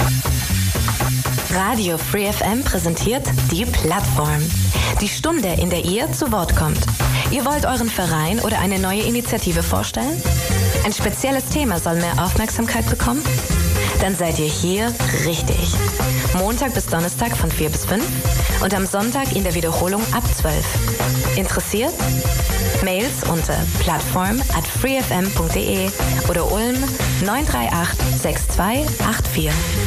Radio Free FM präsentiert die Plattform. Die Stunde, in der ihr zu Wort kommt. Ihr wollt euren Verein oder eine neue Initiative vorstellen? Ein spezielles Thema soll mehr Aufmerksamkeit bekommen? Dann seid ihr hier richtig. Montag bis Donnerstag von 4 bis 5 und am Sonntag in der Wiederholung ab 12. Interessiert? Mails unter plattform@freefm.de oder Ulm 938 6284.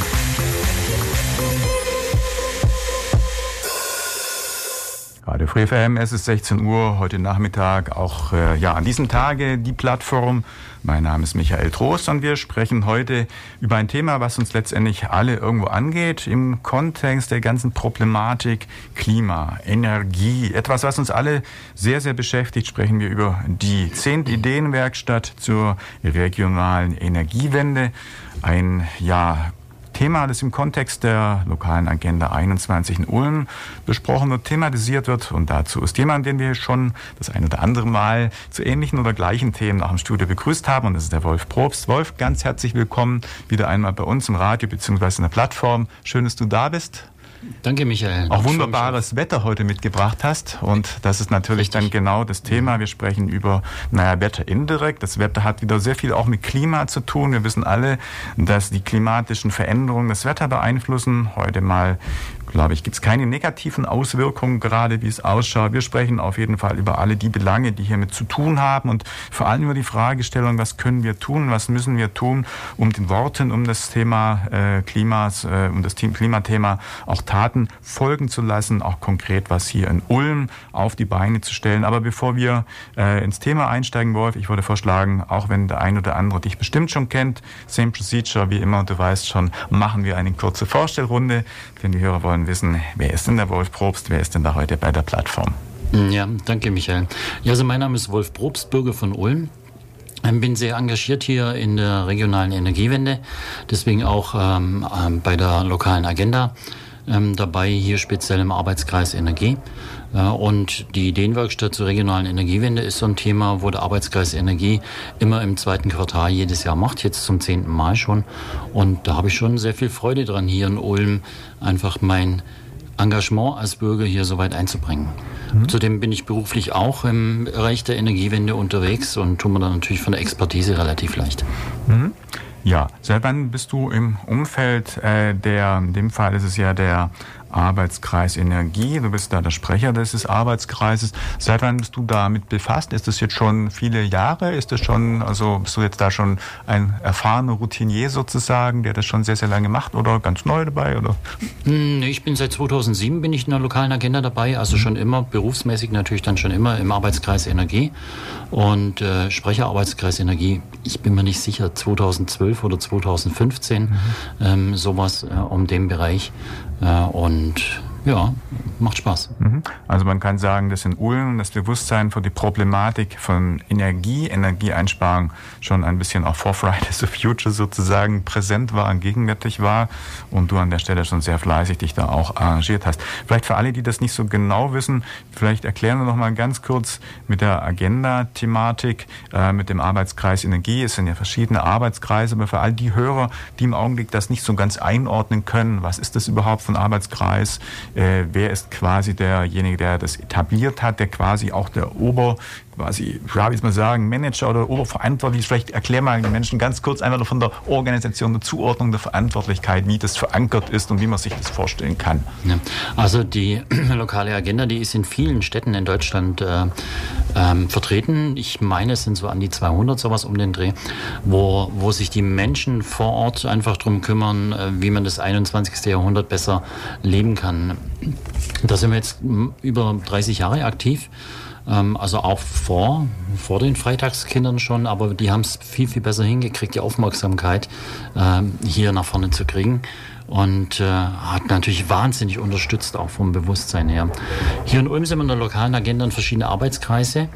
Radio Free FM, es ist 16 Uhr, heute Nachmittag, auch an diesem Tage die Plattform. Mein Name ist Michael Trost und wir sprechen heute über ein Thema, was uns letztendlich alle irgendwo angeht, im Kontext der ganzen Problematik Klima, Energie. Etwas, was uns alle sehr, sehr beschäftigt, sprechen wir über die 10. Ideenwerkstatt zur regionalen Energiewende. Ein Thema, das im Kontext der lokalen Agenda 21 in Ulm besprochen wird, thematisiert wird. Und dazu ist jemand, den wir schon das ein oder andere Mal zu ähnlichen oder gleichen Themen nach dem Studio begrüßt haben. Und das ist der Wolf Probst. Wolf, ganz herzlich willkommen wieder einmal bei uns im Radio bzw. in der Plattform. Schön, dass du da bist. Danke, Michael. Auch wunderbares Wetter heute mitgebracht hast. Und das ist natürlich dann genau das Thema. Wir sprechen über, Wetter indirekt. Das Wetter hat wieder sehr viel auch mit Klima zu tun. Wir wissen alle, dass die klimatischen Veränderungen das Wetter beeinflussen. Heute mal, glaube ich, gibt es keine negativen Auswirkungen, gerade wie es ausschaut. Wir sprechen auf jeden Fall über alle die Belange, die hiermit zu tun haben und vor allem über die Fragestellung, was können wir tun, was müssen wir tun, um den Worten, um das Thema um das Klimathema auch Taten folgen zu lassen, auch konkret was hier in Ulm auf die Beine zu stellen. Aber bevor wir ins Thema einsteigen, Wolf, ich würde vorschlagen, auch wenn der ein oder andere dich bestimmt schon kennt, same procedure wie immer, du weißt schon, machen wir eine kurze Vorstellrunde, denn die Hörer wollen wissen, wer ist denn der Wolf Probst, wer ist denn da heute bei der Plattform? Ja, danke, Michael. Ja, also mein Name ist Wolf Probst, Bürger von Ulm. Bin sehr engagiert hier in der regionalen Energiewende, deswegen auch bei der lokalen Agenda dabei, hier speziell im Arbeitskreis Energie. Und die Ideenwerkstatt zur regionalen Energiewende ist so ein Thema, wo der Arbeitskreis Energie immer im 2. Quartal jedes Jahr macht, jetzt zum 10. Mal schon. Und da habe ich schon sehr viel Freude dran, hier in Ulm einfach mein Engagement als Bürger hier so weit einzubringen. Zudem bin ich beruflich auch im Bereich der Energiewende unterwegs und tue mir dann natürlich von der Expertise relativ leicht. Ja, seit wann bist du im Umfeld in dem Fall ist es ja der Arbeitskreis Energie, du bist da der Sprecher dieses Arbeitskreises. Seit wann bist du damit befasst? Ist das jetzt schon viele Jahre? Bist du jetzt da schon ein erfahrener Routinier sozusagen, der das schon sehr, sehr lange macht oder ganz neu dabei? Oder? Nee, ich bin seit 2007 bin ich in der lokalen Agenda dabei, also schon immer, berufsmäßig natürlich dann schon immer im Arbeitskreis Energie und Sprecher Arbeitskreis Energie, ich bin mir nicht sicher, 2012 oder 2015, sowas um den Bereich. Und ja, macht Spaß. Also man kann sagen, dass in Ulm das Bewusstsein für die Problematik von Energieeinsparung schon ein bisschen auch vor Fridays for Future sozusagen präsent war und gegenwärtig war und du an der Stelle schon sehr fleißig dich da auch arrangiert hast. Vielleicht für alle, die das nicht so genau wissen, vielleicht erklären wir noch mal ganz kurz mit der Agenda-Thematik, mit dem Arbeitskreis Energie. Es sind ja verschiedene Arbeitskreise, aber für all die Hörer, die im Augenblick das nicht so ganz einordnen können, was ist das überhaupt für ein Arbeitskreis? Wer ist quasi derjenige, der das etabliert hat, der quasi auch der Manager oder Oberverantwortlich ist? Vielleicht erklär mal den Menschen ganz kurz einfach von der Organisation, der Zuordnung der Verantwortlichkeit, wie das verankert ist und wie man sich das vorstellen kann. Ja, also die lokale Agenda, die ist in vielen Städten in Deutschland vertreten. Ich meine, es sind so an die 200, sowas um den Dreh, wo sich die Menschen vor Ort einfach drum kümmern, wie man das 21. Jahrhundert besser leben kann. Da sind wir jetzt über 30 Jahre aktiv. Also auch vor den Freitagskindern schon, aber die haben es viel, viel besser hingekriegt, die Aufmerksamkeit hier nach vorne zu kriegen. Und hat natürlich wahnsinnig unterstützt, auch vom Bewusstsein her. Hier in Ulm sind wir in der lokalen Agenda in verschiedene Arbeitskreise.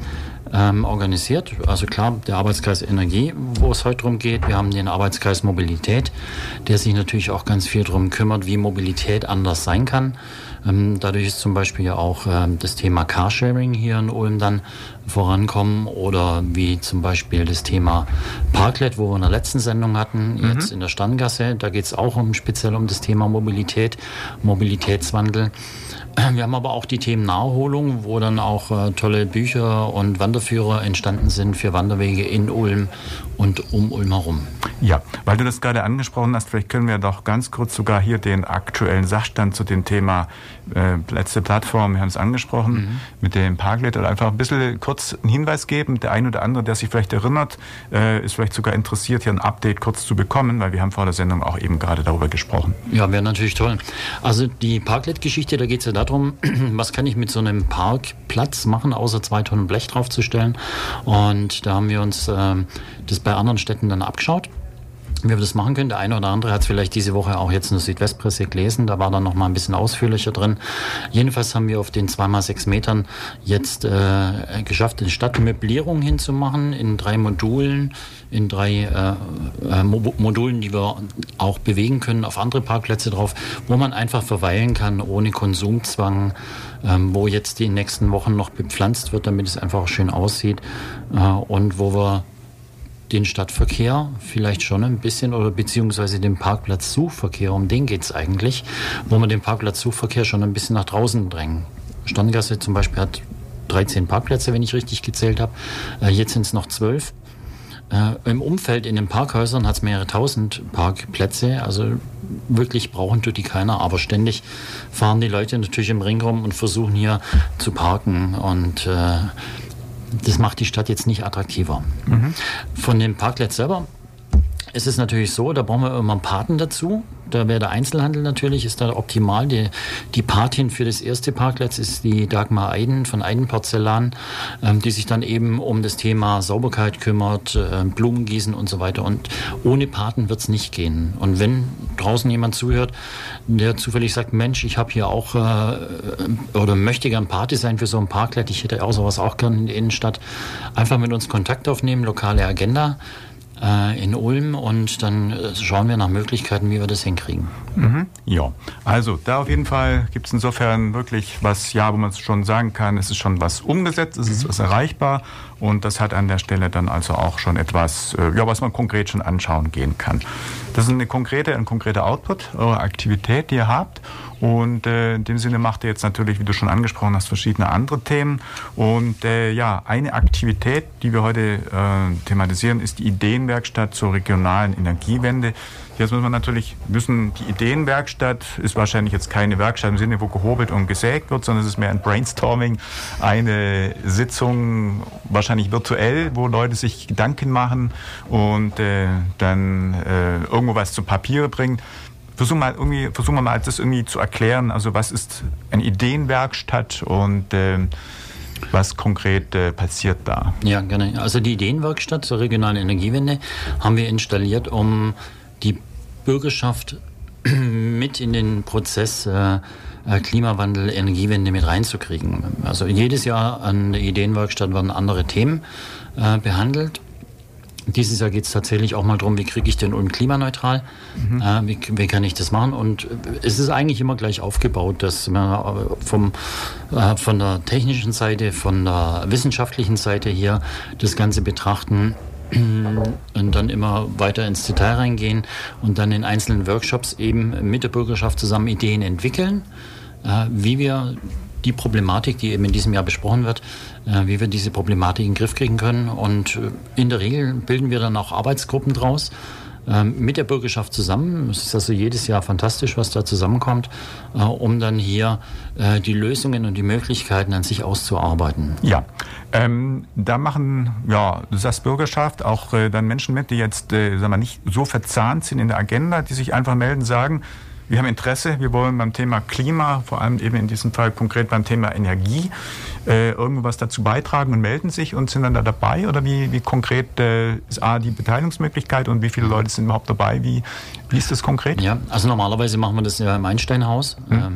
organisiert. Also klar, der Arbeitskreis Energie, wo es heute darum geht. Wir haben den Arbeitskreis Mobilität, der sich natürlich auch ganz viel darum kümmert, wie Mobilität anders sein kann. Dadurch ist zum Beispiel ja auch das Thema Carsharing hier in Ulm dann vorankommen oder wie zum Beispiel das Thema Parklet, wo wir in der letzten Sendung hatten, jetzt in der Sterngasse. Da geht es auch speziell um das Thema Mobilität, Mobilitätswandel. Wir haben aber auch die Themen Naherholung, wo dann auch tolle Bücher und Wanderführer entstanden sind für Wanderwege in Ulm und um Ulm herum. Ja, weil du das gerade angesprochen hast, vielleicht können wir doch ganz kurz sogar hier den aktuellen Sachstand zu dem Thema letzte Plattform, wir haben es angesprochen, mit dem Parklet, oder einfach ein bisschen kurz einen Hinweis geben. Der ein oder andere, der sich vielleicht erinnert, ist vielleicht sogar interessiert, hier ein Update kurz zu bekommen, weil wir haben vor der Sendung auch eben gerade darüber gesprochen. Ja, wäre natürlich toll. Also die Parklet-Geschichte, da geht es ja darum, was kann ich mit so einem Parkplatz machen, außer 2 Tonnen Blech draufzustellen. Und da haben wir uns das bei anderen Städten dann abgeschaut, wie wir das machen können. Der eine oder andere hat es vielleicht diese Woche auch jetzt in der Südwestpresse gelesen. Da war dann noch mal ein bisschen ausführlicher drin. Jedenfalls haben wir auf den 2x6 Metern jetzt geschafft, eine Stadtmöblierung hinzumachen in 3 Modulen, in 3 Modulen, die wir auch bewegen können auf andere Parkplätze drauf, wo man einfach verweilen kann, ohne Konsumzwang, wo jetzt die nächsten Wochen noch bepflanzt wird, damit es einfach auch schön aussieht und wo wir den Stadtverkehr vielleicht schon ein bisschen oder beziehungsweise den Parkplatzsuchverkehr, um den geht es eigentlich, wo wir den Parkplatzsuchverkehr schon ein bisschen nach draußen drängen. Sterngasse zum Beispiel hat 13 Parkplätze, wenn ich richtig gezählt habe. Jetzt sind es noch 12. Im Umfeld in den Parkhäusern hat es mehrere tausend Parkplätze, also wirklich brauchen tut die keiner, aber ständig fahren die Leute natürlich im Ring rum und versuchen hier zu parken und das macht die Stadt jetzt nicht attraktiver. Von dem Parkplatz selber ist es natürlich so, da brauchen wir immer einen Paten dazu. Da wäre der Einzelhandel natürlich, ist da optimal. Die Patin für das erste Parkplatz ist die Dagmar Eiden von Eiden Porzellan, die sich dann eben um das Thema Sauberkeit kümmert, Blumengießen und so weiter. Und ohne Paten wird es nicht gehen. Und wenn draußen jemand zuhört, der zufällig sagt, Mensch, ich habe hier auch oder möchte gern Pate sein für so ein Parkplatz, ich hätte auch sowas auch gern in der Innenstadt, einfach mit uns Kontakt aufnehmen, lokale Agenda in Ulm, und dann schauen wir nach Möglichkeiten, wie wir das hinkriegen. Ja, also da auf jeden Fall gibt es insofern wirklich was, ja, wo man schon sagen kann, es ist schon was umgesetzt, es ist was erreichbar, und das hat an der Stelle dann also auch schon etwas, ja, was man konkret schon anschauen gehen kann. Das ist ein konkreter Output, eure Aktivität, die ihr habt. Und in dem Sinne macht ihr jetzt natürlich, wie du schon angesprochen hast, verschiedene andere Themen. Und ja, eine Aktivität, die wir heute thematisieren, ist die Ideenwerkstatt zur regionalen Energiewende. Jetzt muss man natürlich wissen, die Ideenwerkstatt ist wahrscheinlich jetzt keine Werkstatt im Sinne, wo gehobelt und gesägt wird, sondern es ist mehr ein Brainstorming, eine Sitzung, wahrscheinlich virtuell, wo Leute sich Gedanken machen und dann irgendwo was zu Papier bringen. Versuchen wir mal das irgendwie zu erklären. Also was ist eine Ideenwerkstatt und was konkret passiert da? Ja, gerne. Also die Ideenwerkstatt zur regionalen Energiewende haben wir installiert, um die Bürgerschaft mit in den Prozess Klimawandel, Energiewende mit reinzukriegen. Also jedes Jahr an der Ideenwerkstatt werden andere Themen behandelt. Dieses Jahr geht es tatsächlich auch mal darum, wie kriege ich den Ulm klimaneutral, wie kann ich das machen, und es ist eigentlich immer gleich aufgebaut, dass wir von der technischen Seite, von der wissenschaftlichen Seite hier das Ganze betrachten und dann immer weiter ins Detail reingehen und dann in einzelnen Workshops eben mit der Bürgerschaft zusammen Ideen entwickeln, wie wir die Problematik, die eben in diesem Jahr besprochen wird, wie wir diese Problematik in den Griff kriegen können. Und in der Regel bilden wir dann auch Arbeitsgruppen draus mit der Bürgerschaft zusammen. Es ist also jedes Jahr fantastisch, was da zusammenkommt, um dann hier die Lösungen und die Möglichkeiten an sich auszuarbeiten. Ja, da machen, ja, du sagst Bürgerschaft, auch dann Menschen mit, die jetzt, sagen wir, nicht so verzahnt sind in der Agenda, die sich einfach melden, sagen, wir haben Interesse, wir wollen beim Thema Klima, vor allem eben in diesem Fall konkret beim Thema Energie, irgendwo was dazu beitragen und melden sich und sind dann da dabei? Oder wie konkret ist die Beteiligungsmöglichkeit und wie viele Leute sind überhaupt dabei? Wie ist das konkret? Ja, also normalerweise machen wir das ja im Einsteinhaus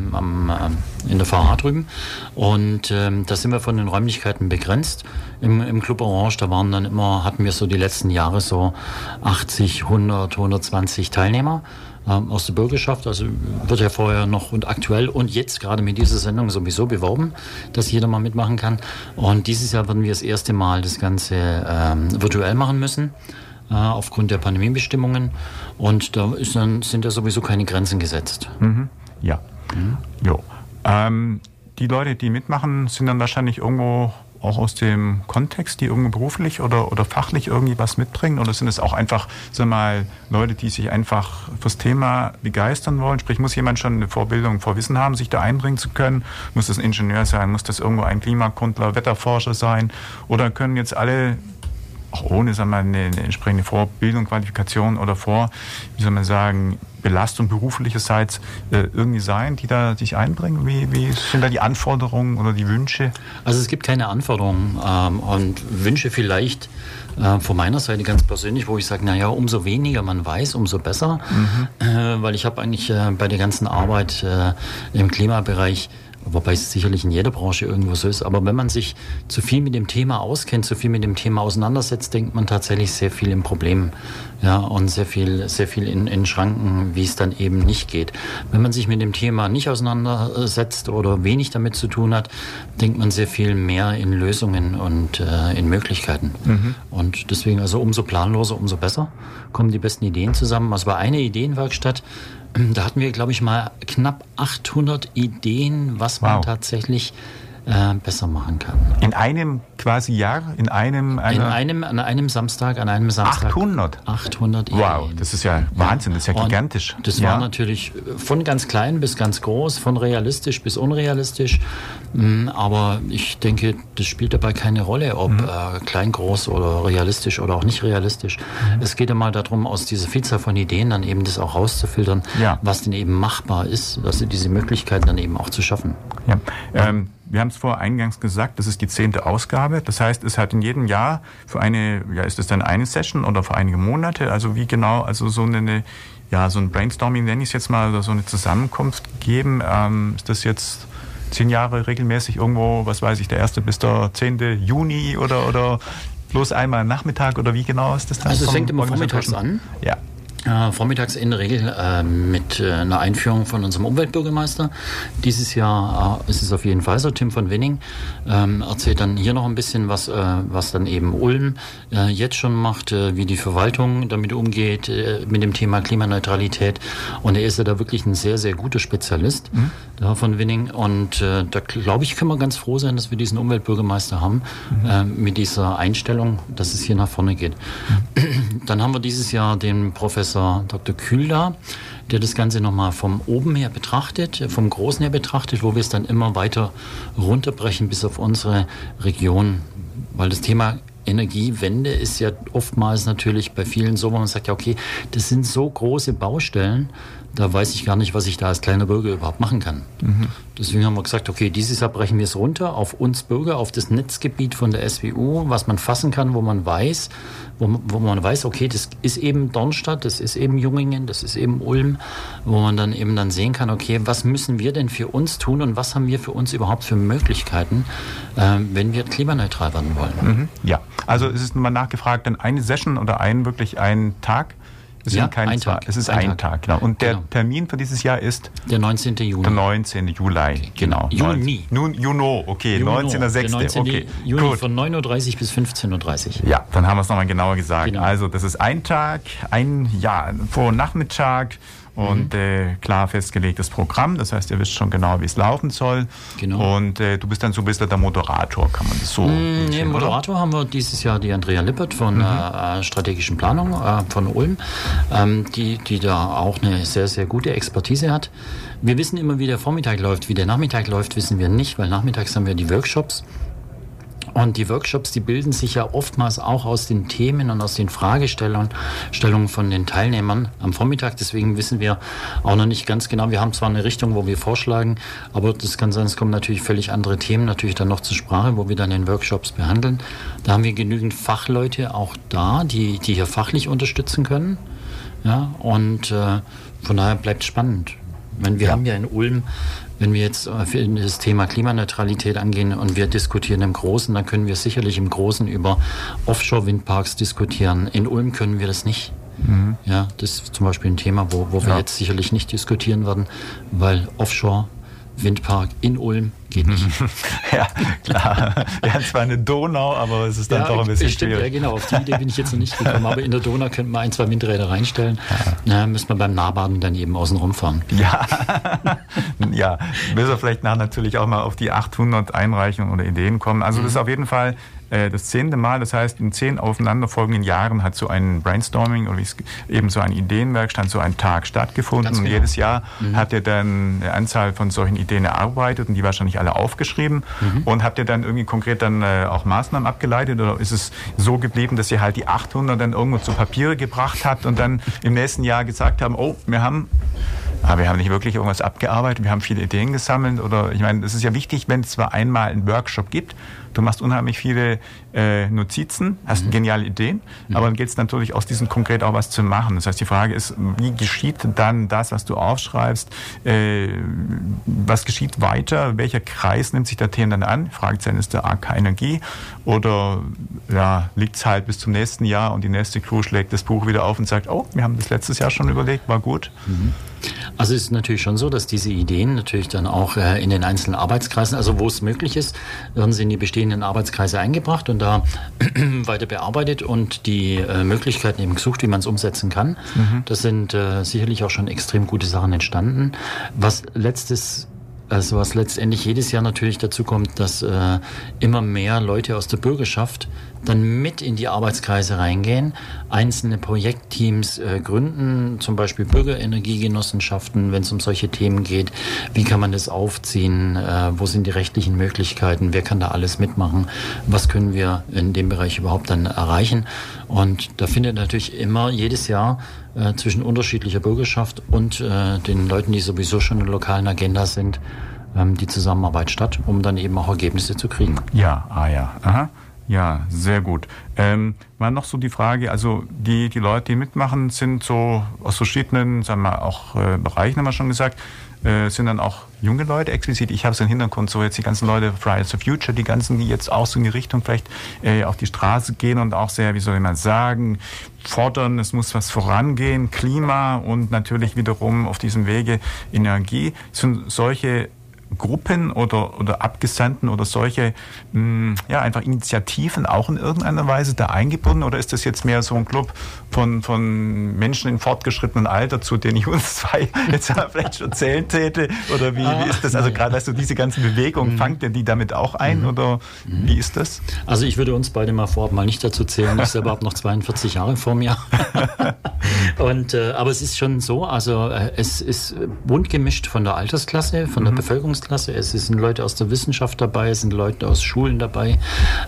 in der VH drüben. Und da sind wir von den Räumlichkeiten begrenzt. Im Club Orange, hatten wir so die letzten Jahre so 80, 100, 120 Teilnehmer aus der Bürgerschaft. Also wird ja vorher noch und aktuell und jetzt gerade mit dieser Sendung sowieso beworben, dass jeder mal mitmachen kann. Und dieses Jahr werden wir das erste Mal das Ganze virtuell machen müssen, aufgrund der Pandemiebestimmungen. Und da sind ja sowieso keine Grenzen gesetzt. Mhm. Ja. Mhm. Jo. Die Leute, die mitmachen, sind dann wahrscheinlich irgendwo auch aus dem Kontext, die irgendwo beruflich oder fachlich irgendwie was mitbringen? Oder sind es auch einfach, sagen wir mal, Leute, die sich einfach fürs Thema begeistern wollen? Sprich, muss jemand schon eine Vorbildung, Vorwissen haben, sich da einbringen zu können? Muss das ein Ingenieur sein? Muss das irgendwo ein Klimakundler, Wetterforscher sein? Oder können jetzt alle, auch ohne, sagen wir mal, eine entsprechende Vorbildung, Qualifikation oder Belastung beruflicherseits irgendwie sein, die da sich einbringen? Wie sind da die Anforderungen oder die Wünsche? Also es gibt keine Anforderungen und Wünsche vielleicht von meiner Seite ganz persönlich, wo ich sage, naja, umso weniger man weiß, umso besser. Weil ich habe eigentlich bei der ganzen Arbeit im Klimabereich, wobei es sicherlich in jeder Branche irgendwo so ist, aber wenn man sich zu viel mit dem Thema auskennt, zu viel mit dem Thema auseinandersetzt, denkt man tatsächlich sehr viel im Problem, ja, und sehr viel in Schranken, wie es dann eben nicht geht. Wenn man sich mit dem Thema nicht auseinandersetzt oder wenig damit zu tun hat, denkt man sehr viel mehr in Lösungen und in Möglichkeiten. Und deswegen, also umso planloser, umso besser, kommen die besten Ideen zusammen. Es war eine Ideenwerkstatt. Da hatten wir, glaube ich, mal knapp 800 Ideen, was man tatsächlich besser machen kann. In einem quasi Jahr? An einem Samstag. 800 Ideen. Wow, das ist ja Wahnsinn, das ist ja gigantisch. Das war natürlich von ganz klein bis ganz groß, von realistisch bis unrealistisch. Aber ich denke, das spielt dabei keine Rolle, ob klein, groß oder realistisch oder auch nicht realistisch. Es geht ja mal darum, aus dieser Vielzahl von Ideen dann eben das auch rauszufiltern, was denn eben machbar ist, also diese Möglichkeiten dann eben auch zu schaffen. Ja. Wir haben es vorher eingangs gesagt, das ist die 10. Ausgabe. Das heißt, es hat in jedem Jahr für ist es dann eine Session oder für einige Monate? Also wie genau, also so ein Brainstorming nenne ich es jetzt mal, oder so eine Zusammenkunft geben. Ist das jetzt 10 Jahre regelmäßig irgendwo, was weiß ich, der 1. bis der 10. Juni oder bloß einmal am Nachmittag oder wie genau ist das dann? Also es fängt immer vormittags an. Ja. Vormittags in der Regel mit einer Einführung von unserem Umweltbürgermeister. Dieses Jahr ist es auf jeden Fall so. Tim von Wenning erzählt dann hier noch ein bisschen, was dann eben Ulm jetzt schon macht, wie die Verwaltung damit umgeht, mit dem Thema Klimaneutralität. Und er ist ja da wirklich ein sehr, sehr guter Spezialist, der Herr von Wenning. Und da glaube ich, können wir ganz froh sein, dass wir diesen Umweltbürgermeister haben, mit dieser Einstellung, dass es hier nach vorne geht. Dann haben wir dieses Jahr den Professor Dr. Kühl da, der das Ganze nochmal vom oben her betrachtet, vom Großen her betrachtet, wo wir es dann immer weiter runterbrechen bis auf unsere Region. Weil das Thema Energiewende ist ja oftmals natürlich bei vielen so, wo man sagt, ja okay, das sind so große Baustellen, da weiß ich gar nicht, was ich da als kleiner Bürger überhaupt machen kann. Deswegen haben wir gesagt, okay, dieses Jahr brechen wir es runter auf uns Bürger, auf das Netzgebiet von der SWU, was man fassen kann, wo man weiß, okay, das ist eben Dornstadt, das ist eben Jungingen, das ist eben Ulm, wo man dann eben sehen kann, okay, was müssen wir denn für uns tun und was haben wir für uns überhaupt für Möglichkeiten, wenn wir klimaneutral werden wollen. Ja, also es ist mal nachgefragt, dann eine Session oder wirklich ein Tag? Es ist ein Tag, genau. Und der Termin für dieses Jahr ist? Der 19. Juni. Der 19. Juli, genau. Juni. Okay, 19.06. 19. Juni gut. Von 9.30 Uhr bis 15.30 Uhr. Ja, dann haben wir es nochmal genauer gesagt. Genau. Also das ist ein Tag, Vor- und Nachmittag. Und klar festgelegtes Programm, das heißt, ihr wisst schon genau, wie es laufen soll. Genau. Und du bist dann so ein bisschen der Moderator, kann man das so sehen, Moderator haben wir dieses Jahr die Andrea Lippert von strategischen Planung von Ulm, die da auch eine sehr, sehr gute Expertise hat. Wir wissen immer, wie der Vormittag läuft. Wie der Nachmittag läuft, wissen wir nicht, weil nachmittags haben wir die Workshops. Und die Workshops, die bilden sich ja oftmals auch aus den Themen und aus den Fragestellungen von den Teilnehmern am Vormittag. Deswegen wissen wir auch noch nicht ganz genau. Wir haben zwar eine Richtung, wo wir vorschlagen, aber das kann sein, es kommen natürlich völlig andere Themen natürlich dann noch zur Sprache, wo wir dann in Workshops behandeln. Da haben wir genügend Fachleute auch da, die hier fachlich unterstützen können. Ja, und von daher bleibt es spannend. Wir haben ja in Ulm, wenn wir jetzt für das Thema Klimaneutralität angehen und wir diskutieren im Großen, dann können wir sicherlich im Großen über Offshore-Windparks diskutieren. In Ulm können wir das nicht. Mhm. Ja, das ist zum Beispiel ein Thema, wo wir jetzt sicherlich nicht diskutieren werden, weil Offshore-Windpark in Ulm geht nicht. Ja, klar. Wir haben zwar eine Donau, aber es ist dann doch ein bisschen schwierig. Ja, genau. Auf die Idee bin ich jetzt noch nicht gekommen. Aber in der Donau könnten wir 1, 2 Windräder reinstellen. Ja. Müssen wir beim Nahbaden dann eben außen rumfahren. Ja, ja. Müssen wir vielleicht natürlich auch mal auf die 800 Einreichungen oder Ideen kommen. Also das ist auf jeden Fall das 10. Mal. Das heißt, in 10 aufeinanderfolgenden Jahren hat so ein Brainstorming oder eben so ein Ideenwerkstatt, so ein Tag stattgefunden. Ganz genau. Und jedes Jahr habt ihr dann eine Anzahl von solchen Ideen erarbeitet und die wahrscheinlich alle aufgeschrieben. Und habt ihr dann irgendwie konkret dann auch Maßnahmen abgeleitet oder ist es so geblieben, dass ihr halt die 800 dann irgendwo zu Papiere gebracht habt und dann im nächsten Jahr gesagt haben, wir haben nicht wirklich irgendwas abgearbeitet, wir haben viele Ideen gesammelt oder ich meine, es ist ja wichtig, wenn es zwar einmal einen Workshop gibt, du machst unheimlich viele Notizen, hast geniale Ideen, aber dann geht es natürlich aus diesen konkret auch was zu machen. Das heißt, die Frage ist, wie geschieht dann das, was du aufschreibst, was geschieht weiter, welcher Kreis nimmt sich der Themen dann an? Fragezeichen ist der AK Energie oder liegt es halt bis zum nächsten Jahr und die nächste Crew schlägt das Buch wieder auf und sagt, wir haben das letztes Jahr schon überlegt, war gut. Also es ist natürlich schon so, dass diese Ideen natürlich dann auch in den einzelnen Arbeitskreisen, also wo es möglich ist, werden sie in die bestehenden Arbeitskreise eingebracht und da weiter bearbeitet und die Möglichkeiten eben gesucht, wie man es umsetzen kann. Das sind sicherlich auch schon extrem gute Sachen entstanden. Was letztendlich jedes Jahr natürlich dazu kommt, dass immer mehr Leute aus der Bürgerschaft dann mit in die Arbeitskreise reingehen, einzelne Projektteams gründen, zum Beispiel Bürgerenergiegenossenschaften, wenn es um solche Themen geht. Wie kann man das aufziehen? Wo sind die rechtlichen Möglichkeiten? Wer kann da alles mitmachen? Was können wir in dem Bereich überhaupt dann erreichen? Und da findet natürlich immer jedes Jahr zwischen unterschiedlicher Bürgerschaft und den Leuten, die sowieso schon in der lokalen Agenda sind, die Zusammenarbeit statt, um dann eben auch Ergebnisse zu kriegen. Ja, aha. Ja, sehr gut. War noch so die Frage, also die Leute, die mitmachen, sind so aus verschiedenen, sagen wir auch Bereichen, haben wir schon gesagt, sind dann auch junge Leute explizit. Ich habe es im Hintergrund so jetzt die ganzen Leute, Fridays for Future, die ganzen, die jetzt auch so in die Richtung vielleicht auf die Straße gehen und auch sehr, wie soll man sagen, fordern, es muss was vorangehen, Klima und natürlich wiederum auf diesem Wege Energie. Sind solche Gruppen oder Abgesandten oder solche einfach Initiativen auch in irgendeiner Weise da eingebunden oder ist das jetzt mehr so ein Club von Menschen in fortgeschrittenem Alter, zu denen ich uns zwei jetzt vielleicht schon zählen täte oder wie ist das? Also gerade, weißt du, diese ganzen Bewegungen, fangt ihr die damit auch ein oder wie ist das? Also ich würde uns beide mal vorab mal nicht dazu zählen, ich selber habe noch 42 Jahre vor mir. Aber es ist schon so, also es ist bunt gemischt von der Altersklasse, von der Bevölkerungsklasse. Es sind Leute aus der Wissenschaft dabei, es sind Leute aus Schulen dabei.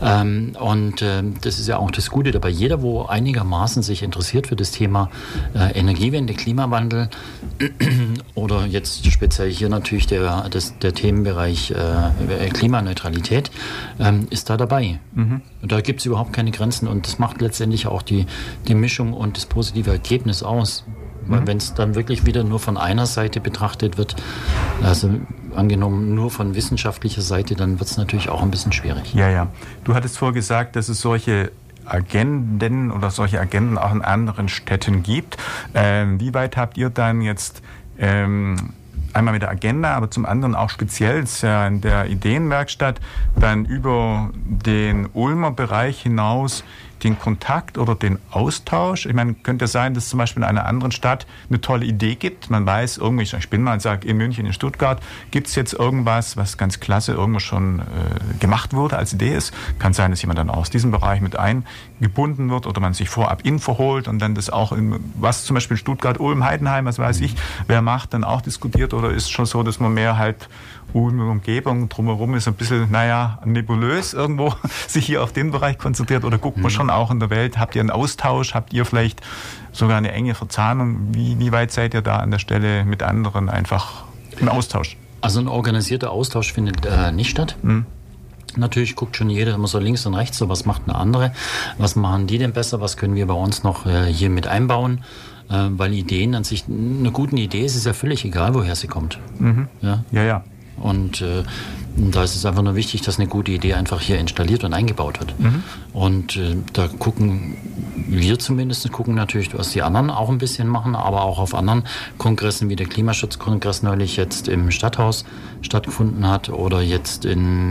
Das ist ja auch das Gute dabei. Jeder, wo einigermaßen sich interessiert für das Thema Energiewende, Klimawandel oder jetzt speziell hier natürlich der Themenbereich Klimaneutralität, ist da dabei. Und da gibt es überhaupt keine Grenzen und das macht letztendlich auch die Mischung und das positive Ergebnis aus. Weil wenn es dann wirklich wieder nur von einer Seite betrachtet wird, also angenommen nur von wissenschaftlicher Seite, dann wird es natürlich auch ein bisschen schwierig. Ja. Du hattest vorher gesagt, dass es solche Agenden oder solche Agenden auch in anderen Städten gibt. Wie weit habt ihr dann jetzt einmal mit der Agenda, aber zum anderen auch speziell in der Ideenwerkstatt dann über den Ulmer Bereich hinaus den Kontakt oder den Austausch. Ich meine, könnte sein, dass es zum Beispiel in einer anderen Stadt eine tolle Idee gibt. Man weiß irgendwie, ich bin mal und sage, in München, in Stuttgart gibt es jetzt irgendwas, was ganz klasse irgendwo schon gemacht wurde als Idee ist. Kann sein, dass jemand dann aus diesem Bereich mit eingebunden wird oder man sich vorab Info holt und dann das auch, was zum Beispiel Stuttgart, Ulm, Heidenheim, was weiß ich, wer macht, dann auch diskutiert, oder ist schon so, dass man mehr halt Umgebung drumherum ist ein bisschen, nebulös irgendwo, sich hier auf den Bereich konzentriert, oder guckt man schon auch in der Welt, habt ihr einen Austausch, habt ihr vielleicht sogar eine enge Verzahnung, wie weit seid ihr da an der Stelle mit anderen einfach im Austausch? Also ein organisierter Austausch findet nicht statt. Natürlich guckt schon jeder immer so links und rechts, so was macht eine andere, was machen die denn besser, was können wir bei uns noch hier mit einbauen, weil Ideen an sich, eine gute Idee ist ja völlig egal, woher sie kommt. Ja. Und da ist es einfach nur wichtig, dass eine gute Idee einfach hier installiert und eingebaut wird. Und da gucken wir zumindest, gucken natürlich, was die anderen auch ein bisschen machen, aber auch auf anderen Kongressen, wie der Klimaschutzkongress neulich jetzt im Stadthaus stattgefunden hat, oder jetzt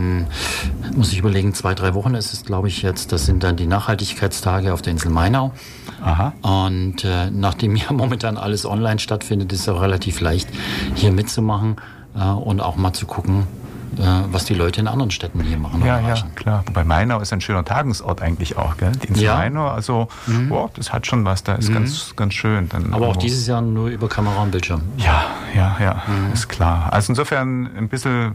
muss ich überlegen, 2-3 Wochen ist es, glaube ich, jetzt. Das sind dann die Nachhaltigkeitstage auf der Insel Mainau. Aha. Und nachdem ja momentan alles online stattfindet, ist es auch relativ leicht, hier mitzumachen. Und auch mal zu gucken, was die Leute in anderen Städten hier machen. Ja, klar. Wobei Mainau ist ein schöner Tagungsort eigentlich auch, gell? Die Insel Mainau, also das hat schon was, da ist ganz schön. Dann aber auch dieses Jahr nur über Kamera und Bildschirm. Ja, ist klar. Also insofern ein bisschen,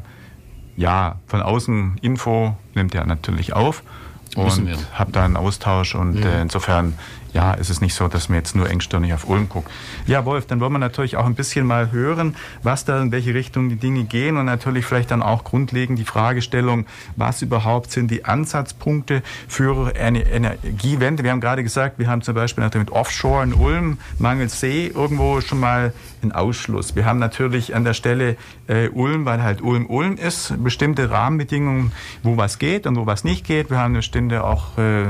von außen Info nimmt er natürlich auf und habt da einen Austausch und insofern ist es nicht so, dass man jetzt nur engstirnig auf Ulm guckt. Ja, Wolf, dann wollen wir natürlich auch ein bisschen mal hören, was da in welche Richtung die Dinge gehen, und natürlich vielleicht dann auch grundlegend die Fragestellung, was überhaupt sind die Ansatzpunkte für eine Energiewende. Wir haben gerade gesagt, wir haben zum Beispiel mit Offshore in Ulm, mangels See, irgendwo schon mal einen Ausschluss. Wir haben natürlich an der Stelle Ulm, weil halt Ulm ist, bestimmte Rahmenbedingungen, wo was geht und wo was nicht geht. Wir haben eine bestimmte auch,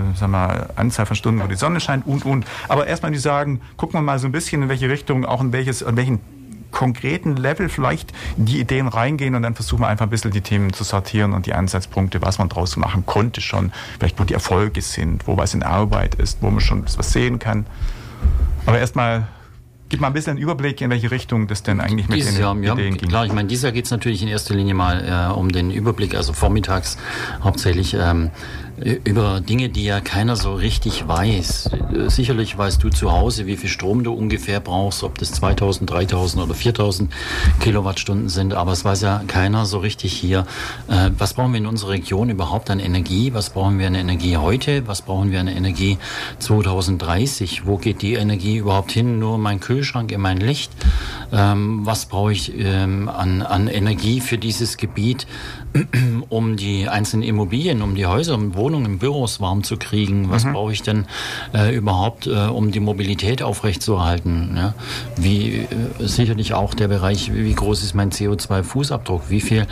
Anzahl von Stunden, wo die Sonne scheint. Aber erstmal die sagen, gucken wir mal so ein bisschen, in welche Richtung, auch in welchen konkreten Level vielleicht die Ideen reingehen, und dann versuchen wir einfach ein bisschen die Themen zu sortieren und die Ansatzpunkte, was man draus machen konnte schon, vielleicht wo die Erfolge sind, wo was in Arbeit ist, wo man schon was sehen kann. Aber erstmal gib mal ein bisschen einen Überblick, in welche Richtung das denn eigentlich mit den Ideen ging. Klar, ich meine, dieses Jahr geht es natürlich in erster Linie mal um den Überblick, also vormittags hauptsächlich über Dinge, die ja keiner so richtig weiß. Sicherlich weißt du zu Hause, wie viel Strom du ungefähr brauchst, ob das 2000, 3000 oder 4000 Kilowattstunden sind, aber es weiß ja keiner so richtig hier, was brauchen wir in unserer Region überhaupt an Energie, was brauchen wir an Energie heute, was brauchen wir an Energie 2030, wo geht die Energie überhaupt hin, nur mein Kühlschrank, in mein Licht, was brauche ich an Energie für dieses Gebiet, um die einzelnen Immobilien, um die Häuser, um Wohnungen, Büros warm zu kriegen. Was brauche ich denn überhaupt, um die Mobilität aufrechtzuerhalten? Ja? Wie sicherlich auch der Bereich, wie groß ist mein CO2-Fußabdruck? Wie viel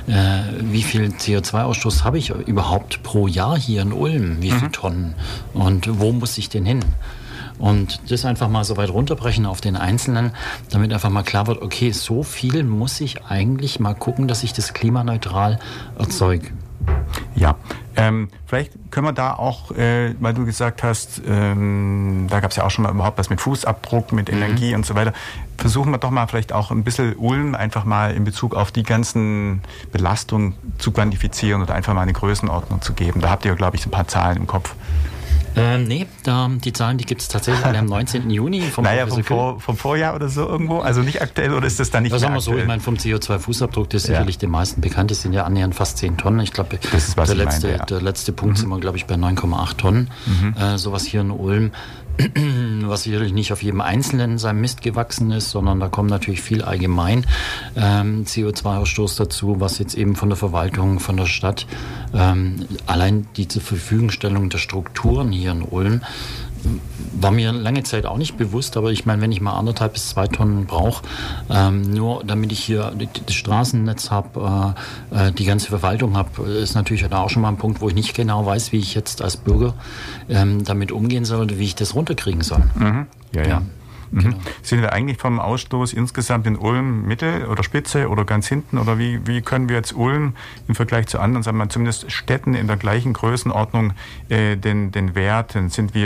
CO2-Ausstoß habe ich überhaupt pro Jahr hier in Ulm? Wie viele Tonnen? Und wo muss ich denn hin? Und das einfach mal so weit runterbrechen auf den Einzelnen, damit einfach mal klar wird, okay, so viel muss ich eigentlich mal gucken, dass ich das klimaneutral erzeuge. Ja, vielleicht können wir da auch, weil du gesagt hast, da gab es ja auch schon mal überhaupt was mit Fußabdruck, mit Energie und so weiter, versuchen wir doch mal vielleicht auch ein bisschen Ulm einfach mal in Bezug auf die ganzen Belastungen zu quantifizieren oder einfach mal eine Größenordnung zu geben. Da habt ihr, glaube ich, ein paar Zahlen im Kopf. Nee, die Zahlen, die gibt es tatsächlich alle am 19. Juni. Vom Vorjahr oder so irgendwo? Also nicht aktuell, oder ist das dann nicht mehr aktuell? Sagen wir so, ich meine, vom CO2-Fußabdruck, das ist sicherlich den meisten bekannt, das sind ja annähernd fast 10 Tonnen. Ich glaube, der letzte Punkt sind wir, glaube ich, bei 9,8 Tonnen. Sowas hier in Ulm, was sicherlich nicht auf jedem Einzelnen sein Mist gewachsen ist, sondern da kommt natürlich viel allgemein CO2-Ausstoß dazu, was jetzt eben von der Verwaltung, von der Stadt, allein die zur Verfügungstellung der Strukturen hier in Ulm, war mir lange Zeit auch nicht bewusst, aber ich meine, wenn ich mal 1,5 bis 2 Tonnen brauche, nur damit ich hier das Straßennetz habe, die ganze Verwaltung habe, ist natürlich auch schon mal ein Punkt, wo ich nicht genau weiß, wie ich jetzt als Bürger damit umgehen soll oder wie ich das runterkriegen soll. Ja. Genau. Sind wir eigentlich vom Ausstoß insgesamt in Ulm Mitte oder Spitze oder ganz hinten? Oder wie können wir jetzt Ulm im Vergleich zu anderen, sagen wir mal, zumindest Städten in der gleichen Größenordnung den Wert?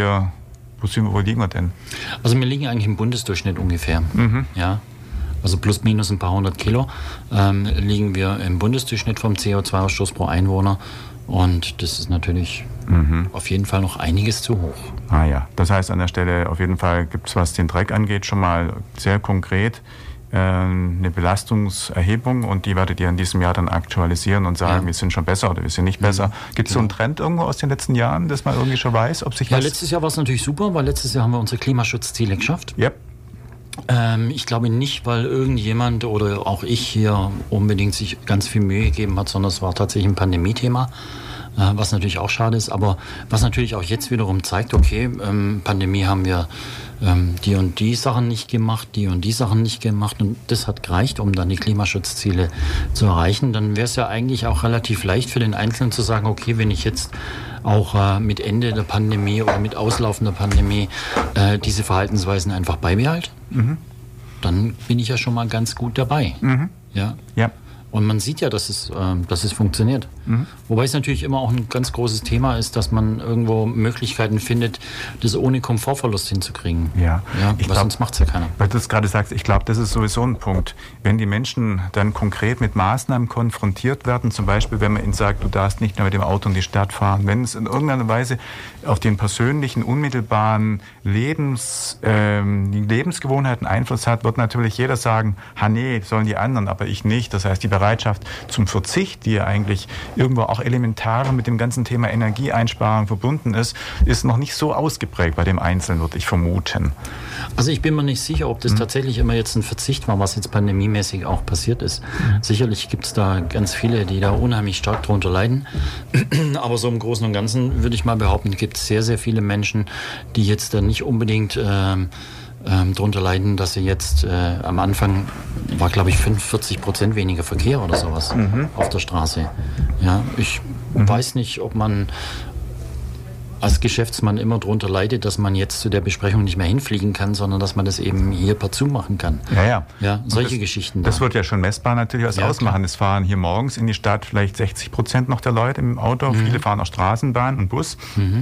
Wo liegen wir denn? Also wir liegen eigentlich im Bundesdurchschnitt ungefähr. Ja. Also plus minus ein paar 100 Kilo liegen wir im Bundesdurchschnitt vom CO2-Ausstoß pro Einwohner. Und das ist natürlich auf jeden Fall noch einiges zu hoch. Ah ja, das heißt an der Stelle auf jeden Fall gibt es, was den Dreck angeht, schon mal sehr konkret eine Belastungserhebung und die werdet ihr in diesem Jahr dann aktualisieren und sagen, wir sind schon besser oder wir sind nicht besser. Gibt es so einen Trend irgendwo aus den letzten Jahren, dass man irgendwie schon weiß, ob sich was... Ja, letztes Jahr war es natürlich super, weil letztes Jahr haben wir unsere Klimaschutzziele geschafft. Yep. Ich glaube nicht, weil irgendjemand oder auch ich hier unbedingt sich ganz viel Mühe gegeben hat, sondern es war tatsächlich ein Pandemie-Thema, was natürlich auch schade ist, aber was natürlich auch jetzt wiederum zeigt, okay, Pandemie haben wir die und die Sachen nicht gemacht, die und die Sachen nicht gemacht und das hat gereicht, um dann die Klimaschutzziele zu erreichen. Dann wäre es ja eigentlich auch relativ leicht für den Einzelnen zu sagen, okay, wenn ich jetzt auch mit Ende der Pandemie oder mit Auslaufen der Pandemie diese Verhaltensweisen einfach beibehalte, dann bin ich ja schon mal ganz gut dabei. Ja. Und man sieht ja, dass es funktioniert. Wobei es natürlich immer auch ein ganz großes Thema ist, dass man irgendwo Möglichkeiten findet, das ohne Komfortverlust hinzukriegen. Weil sonst macht es ja keiner. Weil du es gerade sagst, ich glaube, das ist sowieso ein Punkt. Wenn die Menschen dann konkret mit Maßnahmen konfrontiert werden, zum Beispiel, wenn man ihnen sagt, du darfst nicht mehr mit dem Auto in die Stadt fahren, wenn es in irgendeiner Weise auf den persönlichen, unmittelbaren Lebensgewohnheiten Einfluss hat, wird natürlich jeder sagen, nee, sollen die anderen, aber ich nicht. Das heißt, die Bereitschaft zum Verzicht, die ja eigentlich irgendwo auch elementar mit dem ganzen Thema Energieeinsparung verbunden ist noch nicht so ausgeprägt bei dem Einzelnen, würde ich vermuten. Also ich bin mir nicht sicher, ob das tatsächlich immer jetzt ein Verzicht war, was jetzt pandemiemäßig auch passiert ist. Sicherlich gibt es da ganz viele, die da unheimlich stark drunter leiden. Aber so im Großen und Ganzen würde ich mal behaupten, gibt es sehr, sehr viele Menschen, die jetzt da nicht unbedingt drunter leiden, dass sie jetzt am Anfang war, glaube ich, 45% weniger Verkehr oder sowas auf der Straße. Ja, ich weiß nicht, ob man als Geschäftsmann immer drunter leidet, dass man jetzt zu der Besprechung nicht mehr hinfliegen kann, sondern dass man das eben hier per Zoom machen kann. Ja, solche Geschichten. Das wird ja schon messbar natürlich was ausmachen. Es fahren hier morgens in die Stadt vielleicht 60% noch der Leute im Auto. Viele fahren auch Straßenbahn und Bus.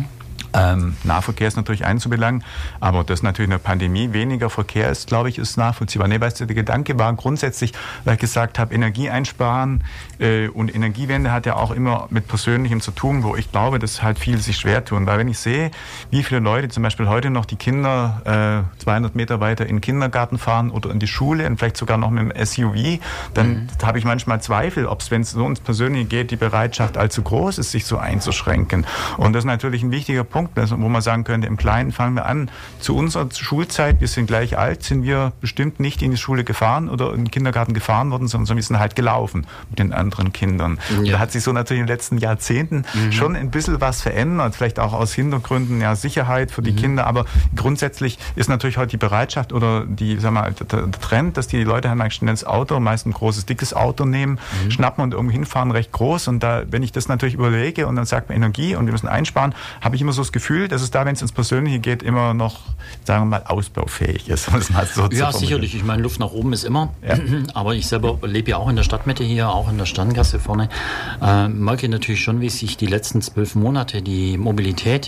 Nahverkehr ist natürlich einzubelangen, aber dass natürlich in der Pandemie weniger Verkehr ist, glaube ich, ist nachvollziehbar. Weißt du, der Gedanke war grundsätzlich, weil ich gesagt habe, Energie einsparen und Energiewende hat ja auch immer mit Persönlichem zu tun, wo ich glaube, dass halt viele sich schwer tun. Weil wenn ich sehe, wie viele Leute zum Beispiel heute noch die Kinder 200 Meter weiter in den Kindergarten fahren oder in die Schule und vielleicht sogar noch mit dem SUV, dann habe ich manchmal Zweifel, ob es, wenn es so ums Persönliche geht, die Bereitschaft allzu groß ist, sich so einzuschränken. Und das ist natürlich ein wichtiger Punkt, wo man sagen könnte, im Kleinen fangen wir an. Zu unserer Schulzeit, wir sind gleich alt, sind wir bestimmt nicht in die Schule gefahren oder in den Kindergarten gefahren worden, sondern wir sind halt gelaufen mit den anderen Kindern. Und da hat sich so natürlich in den letzten Jahrzehnten schon ein bisschen was verändert, vielleicht auch aus Hintergründen, Sicherheit für die Kinder, aber grundsätzlich ist natürlich heute die Bereitschaft oder der Trend, dass die Leute halt ein schnelles Auto, meist ein großes, dickes Auto nehmen, schnappen und irgendwo hinfahren, recht groß. Und da, wenn ich das natürlich überlege und dann sagt man Energie und wir müssen einsparen, habe ich immer so das Gefühl, dass es da, wenn es ins Persönliche geht, immer noch, sagen wir mal, ausbaufähig ist. Ja, sicherlich. Ich meine, Luft nach oben ist immer. Ja. Aber ich selber lebe ja auch in der Stadtmitte hier, auch in der Sterngasse vorne. Merke natürlich schon, wie sich die letzten 12 Monate die Mobilität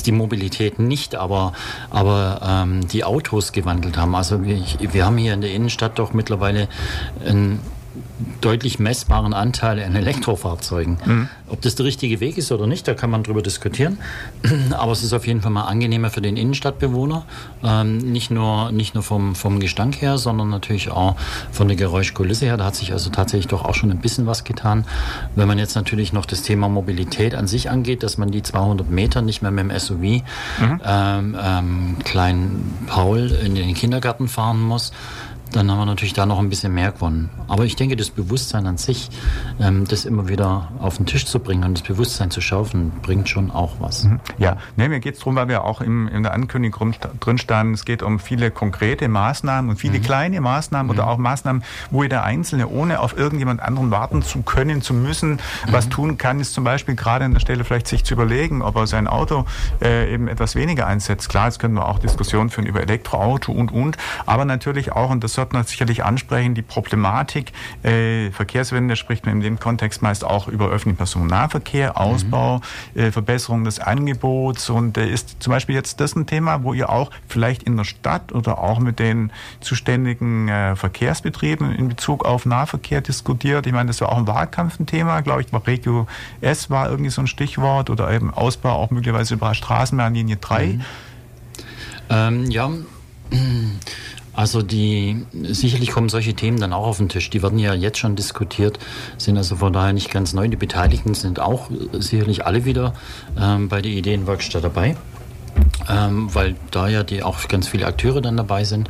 nicht, aber die Autos gewandelt haben. Also wir haben hier in der Innenstadt doch mittlerweile einen deutlich messbaren Anteil an Elektrofahrzeugen. Ob das der richtige Weg ist oder nicht, da kann man drüber diskutieren. Aber es ist auf jeden Fall mal angenehmer für den Innenstadtbewohner. Nicht nur vom Gestank her, sondern natürlich auch von der Geräuschkulisse her. Da hat sich also tatsächlich doch auch schon ein bisschen was getan. Wenn man jetzt natürlich noch das Thema Mobilität an sich angeht, dass man die 200 Meter nicht mehr mit dem SUV kleinen Paul in den Kindergarten fahren muss, dann haben wir natürlich da noch ein bisschen mehr gewonnen. Aber ich denke, das Bewusstsein an sich, das immer wieder auf den Tisch zu bringen und das Bewusstsein zu schaufeln, bringt schon auch was. Ja, mir geht es darum, weil wir auch in der Ankündigung drin standen, es geht um viele konkrete Maßnahmen und viele kleine Maßnahmen oder auch Maßnahmen, wo jeder Einzelne, ohne auf irgendjemand anderen warten zu können, zu müssen, was tun kann, ist zum Beispiel gerade an der Stelle vielleicht sich zu überlegen, ob er sein Auto eben etwas weniger einsetzt. Klar, jetzt können wir auch Diskussionen führen über Elektroauto und, aber natürlich auch, und das sollte man sicherlich ansprechen, die Problematik Verkehrswende, spricht man in dem Kontext meist auch über öffentlichen Personennahverkehr, Ausbau, Verbesserung des Angebots und ist zum Beispiel jetzt das ein Thema, wo ihr auch vielleicht in der Stadt oder auch mit den zuständigen Verkehrsbetrieben in Bezug auf Nahverkehr diskutiert. Ich meine, das war auch im Wahlkampf ein Thema, glaube ich, Regio S war irgendwie so ein Stichwort oder eben Ausbau auch möglicherweise über Straßenbahnlinie 3. Ja, also sicherlich kommen solche Themen dann auch auf den Tisch. Die werden ja jetzt schon diskutiert, sind also von daher nicht ganz neu. Die Beteiligten sind auch sicherlich alle wieder bei der Ideenwerkstatt dabei, weil da ja auch ganz viele Akteure dann dabei sind.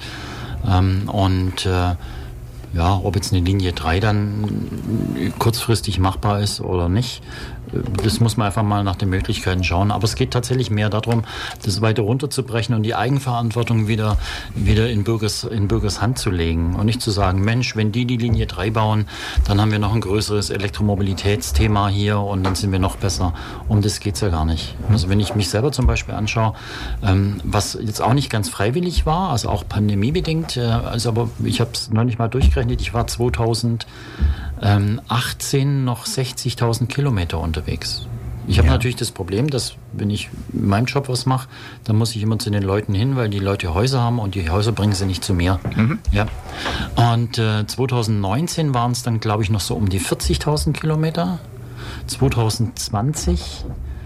Ja, ob jetzt eine Linie 3 dann kurzfristig machbar ist oder nicht, das muss man einfach mal nach den Möglichkeiten schauen. Aber es geht tatsächlich mehr darum, das weiter runterzubrechen und die Eigenverantwortung wieder in Bürgers Hand zu legen und nicht zu sagen, Mensch, wenn die Linie 3 bauen, dann haben wir noch ein größeres Elektromobilitätsthema hier und dann sind wir noch besser. Um das geht's ja gar nicht. Also wenn ich mich selber zum Beispiel anschaue, was jetzt auch nicht ganz freiwillig war, also auch pandemiebedingt, aber ich habe es noch nicht mal durchgerechnet, ich war 2018 noch 60.000 Kilometer unterwegs. Ich habe natürlich das Problem, dass wenn ich in meinem Job was mache, dann muss ich immer zu den Leuten hin, weil die Leute Häuser haben und die Häuser bringen sie nicht zu mir. Ja. Und 2019 waren es dann, glaube ich, noch so um die 40.000 Kilometer. 2020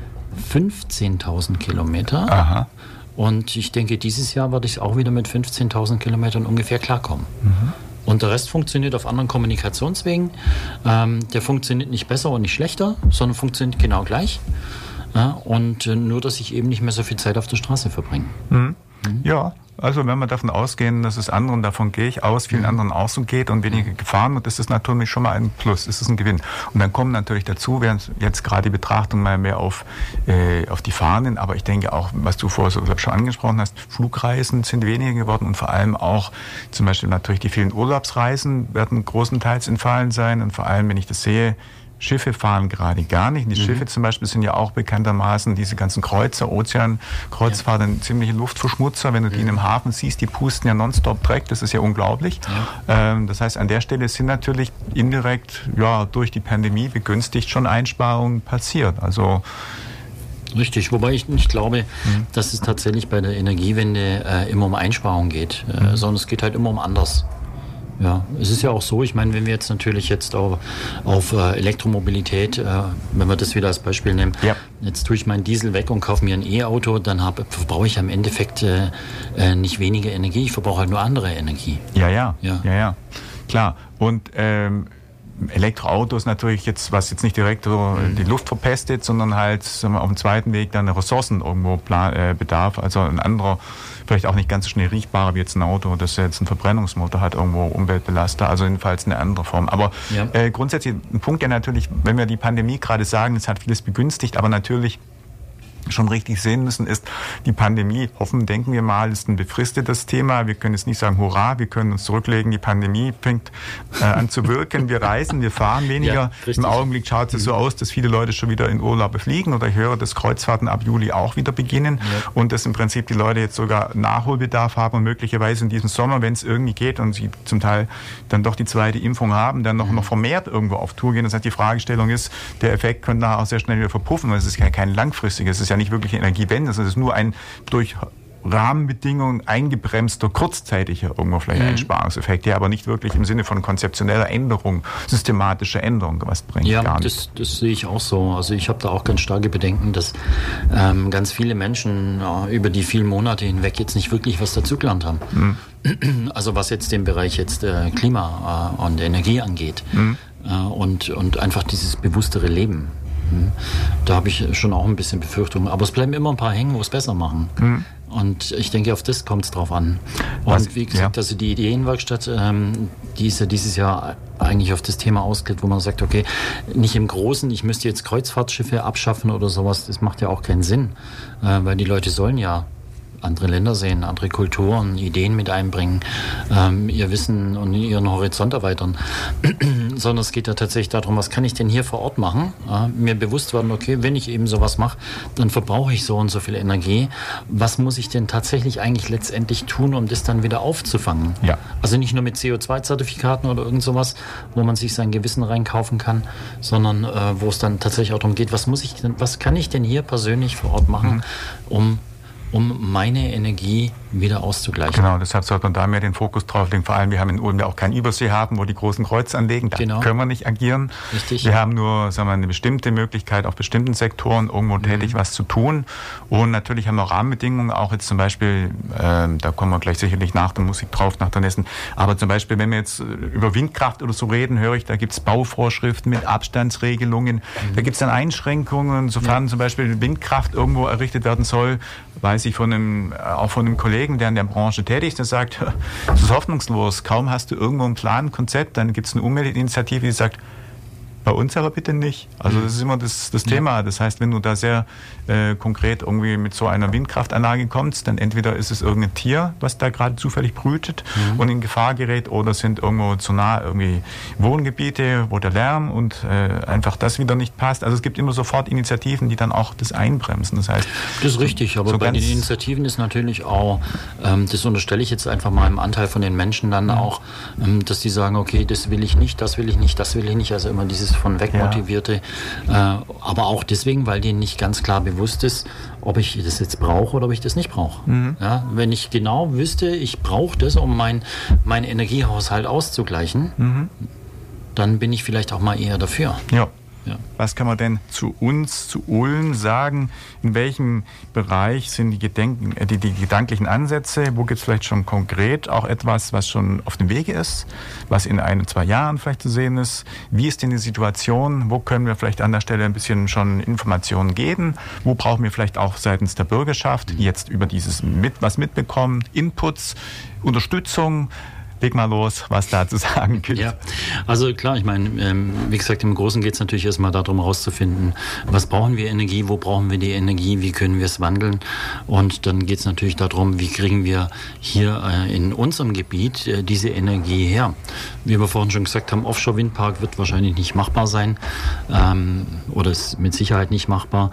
15.000 Kilometer. Aha. Und ich denke, dieses Jahr werde ich auch wieder mit 15.000 Kilometern ungefähr klarkommen. Und der Rest funktioniert auf anderen Kommunikationswegen. Der funktioniert nicht besser und nicht schlechter, sondern funktioniert genau gleich. Ja, und nur, dass ich eben nicht mehr so viel Zeit auf der Straße verbringe. Ja, also wenn wir davon ausgehen, dass es anderen, davon gehe ich aus, vielen anderen auch so geht und weniger gefahren wird, ist das natürlich schon mal ein Plus, ist es ein Gewinn. Und dann kommen natürlich dazu, während jetzt gerade die Betrachtung mal mehr auf die Fahrenden, aber ich denke auch, was du vorher so schon angesprochen hast, Flugreisen sind weniger geworden und vor allem auch zum Beispiel natürlich die vielen Urlaubsreisen werden großenteils entfallen sein und vor allem, wenn ich das sehe, Schiffe fahren gerade gar nicht. Die Schiffe zum Beispiel sind ja auch bekanntermaßen diese ganzen Kreuzer, Ozeankreuzfahrten, ziemliche Luftverschmutzer. Wenn du die in einem Hafen siehst, die pusten ja nonstop Dreck, das ist ja unglaublich. Das heißt, an der Stelle sind natürlich indirekt durch die Pandemie begünstigt schon Einsparungen passiert. Also richtig, wobei ich nicht glaube, dass es tatsächlich bei der Energiewende immer um Einsparungen geht, sondern es geht halt immer um anders. Ja, es ist ja auch so, ich meine, wenn wir jetzt natürlich auf Elektromobilität, wenn wir das wieder als Beispiel nehmen, jetzt tue ich meinen Diesel weg und kaufe mir ein E-Auto, dann verbrauche ich im Endeffekt nicht weniger Energie, ich verbrauche halt nur andere Energie. Ja, klar. Und Elektroautos natürlich jetzt, was jetzt nicht direkt so die Luft verpestet, sondern halt auf dem zweiten Weg dann Ressourcen irgendwo bedarf, also ein anderer, vielleicht auch nicht ganz so schnell riechbarer wie jetzt ein Auto, das jetzt einen Verbrennungsmotor hat, irgendwo Umweltbelaster, also jedenfalls eine andere Form. Aber grundsätzlich ein Punkt, der natürlich, wenn wir die Pandemie gerade sagen, es hat vieles begünstigt, aber natürlich schon richtig sehen müssen, ist die Pandemie, denken wir mal, ist ein befristetes Thema. Wir können jetzt nicht sagen, hurra, wir können uns zurücklegen, die Pandemie fängt an zu wirken. Wir reisen, wir fahren weniger. Im Augenblick schaut es so aus, dass viele Leute schon wieder in Urlaube fliegen oder ich höre, dass Kreuzfahrten ab Juli auch wieder beginnen und dass im Prinzip die Leute jetzt sogar Nachholbedarf haben und möglicherweise in diesem Sommer, wenn es irgendwie geht und sie zum Teil dann doch die zweite Impfung haben, dann noch vermehrt irgendwo auf Tour gehen. Das heißt, die Fragestellung ist, der Effekt könnte nachher auch sehr schnell wieder verpuffen, weil es ist ja kein langfristiges, es ist ja nicht wirklich Energiewende, es ist nur ein durch Rahmenbedingungen eingebremster, kurzzeitiger irgendwo vielleicht Einsparungseffekt, der aber nicht wirklich im Sinne von konzeptioneller Änderung, systematischer Änderung was bringt. Ja, gar nicht. Das sehe ich auch so. Also ich habe da auch ganz starke Bedenken, dass ganz viele Menschen über die vielen Monate hinweg jetzt nicht wirklich was dazugelernt haben. Also was jetzt den Bereich jetzt Klima und Energie angeht und einfach dieses bewusstere Leben. Da habe ich schon auch ein bisschen Befürchtungen. Aber es bleiben immer ein paar hängen, wo es besser machen. Und ich denke, auf das kommt es drauf an. Und wie gesagt, also die Ideenwerkstatt, die ist ja dieses Jahr eigentlich auf das Thema ausgelegt, wo man sagt, okay, nicht im Großen, ich müsste jetzt Kreuzfahrtschiffe abschaffen oder sowas, das macht ja auch keinen Sinn, weil die Leute sollen ja andere Länder sehen, andere Kulturen, Ideen mit einbringen, ihr Wissen und ihren Horizont erweitern. Sondern es geht ja tatsächlich darum, was kann ich denn hier vor Ort machen? Mir bewusst werden, okay, wenn ich eben sowas mache, dann verbrauche ich so und so viel Energie. Was muss ich denn tatsächlich eigentlich letztendlich tun, um das dann wieder aufzufangen? Ja. Also nicht nur mit CO2-Zertifikaten oder irgend sowas, wo man sich sein Gewissen reinkaufen kann, sondern wo es dann tatsächlich auch darum geht, was kann ich denn hier persönlich vor Ort machen, um meine Energie wieder auszugleichen. Genau, deshalb sollte man da mehr den Fokus drauf legen. Vor allem, wir haben in Ulm ja auch keinen Überseehafen, wo die großen Kreuze anlegen. Da können wir nicht agieren. Richtig. Wir haben nur, sagen wir, eine bestimmte Möglichkeit, auf bestimmten Sektoren irgendwo tätig was zu tun. Und natürlich haben wir Rahmenbedingungen, auch jetzt zum Beispiel, da kommen wir gleich sicherlich nach der Musik drauf, nach der nächsten. Aber zum Beispiel, wenn wir jetzt über Windkraft oder so reden, höre ich, da gibt es Bauvorschriften mit Abstandsregelungen. Da gibt es dann Einschränkungen, sofern zum Beispiel Windkraft irgendwo errichtet werden soll, weiß ich auch von einem Kollegen, der in der Branche tätig ist, der sagt, das ist hoffnungslos, kaum hast du irgendwo einen Plan, ein Konzept, dann gibt es eine Umweltinitiative, die sagt, bei uns aber bitte nicht. Also das ist immer das Thema. Das heißt, wenn du da sehr konkret irgendwie mit so einer Windkraftanlage kommst, dann entweder ist es irgendein Tier, was da gerade zufällig brütet und in Gefahr gerät, oder sind irgendwo zu nah irgendwie Wohngebiete, wo der Lärm und einfach das wieder nicht passt. Also es gibt immer sofort Initiativen, die dann auch das einbremsen. Das heißt, das ist richtig, aber so bei den Initiativen ist natürlich auch, das unterstelle ich jetzt einfach mal im Anteil von den Menschen dann auch, dass die sagen, okay, das will ich nicht, das will ich nicht, das will ich nicht. Also immer dieses von weg motivierte, aber auch deswegen, weil denen nicht ganz klar bewusst ist, ob ich das jetzt brauche oder ob ich das nicht brauche. Ja, wenn ich genau wüsste, ich brauche das, um meinen Energiehaushalt auszugleichen, dann bin ich vielleicht auch mal eher dafür. Ja. Was kann man denn zu uns, zu Ulm sagen? In welchem Bereich sind die gedanklichen Ansätze? Wo gibt es vielleicht schon konkret auch etwas, was schon auf dem Wege ist, was in 1-2 Jahren vielleicht zu sehen ist? Wie ist denn die Situation? Wo können wir vielleicht an der Stelle ein bisschen schon Informationen geben? Wo brauchen wir vielleicht auch seitens der Bürgerschaft, die jetzt über dieses was mitbekommen, Inputs, Unterstützung? Leg mal los, was da zu sagen gibt. Ja, also klar, ich meine, wie gesagt, im Großen geht es natürlich erstmal darum herauszufinden, was brauchen wir Energie, wo brauchen wir die Energie, wie können wir es wandeln, und dann geht es natürlich darum, wie kriegen wir hier in unserem Gebiet diese Energie her. Wie wir vorhin schon gesagt haben, Offshore-Windpark wird wahrscheinlich nicht machbar sein oder ist mit Sicherheit nicht machbar.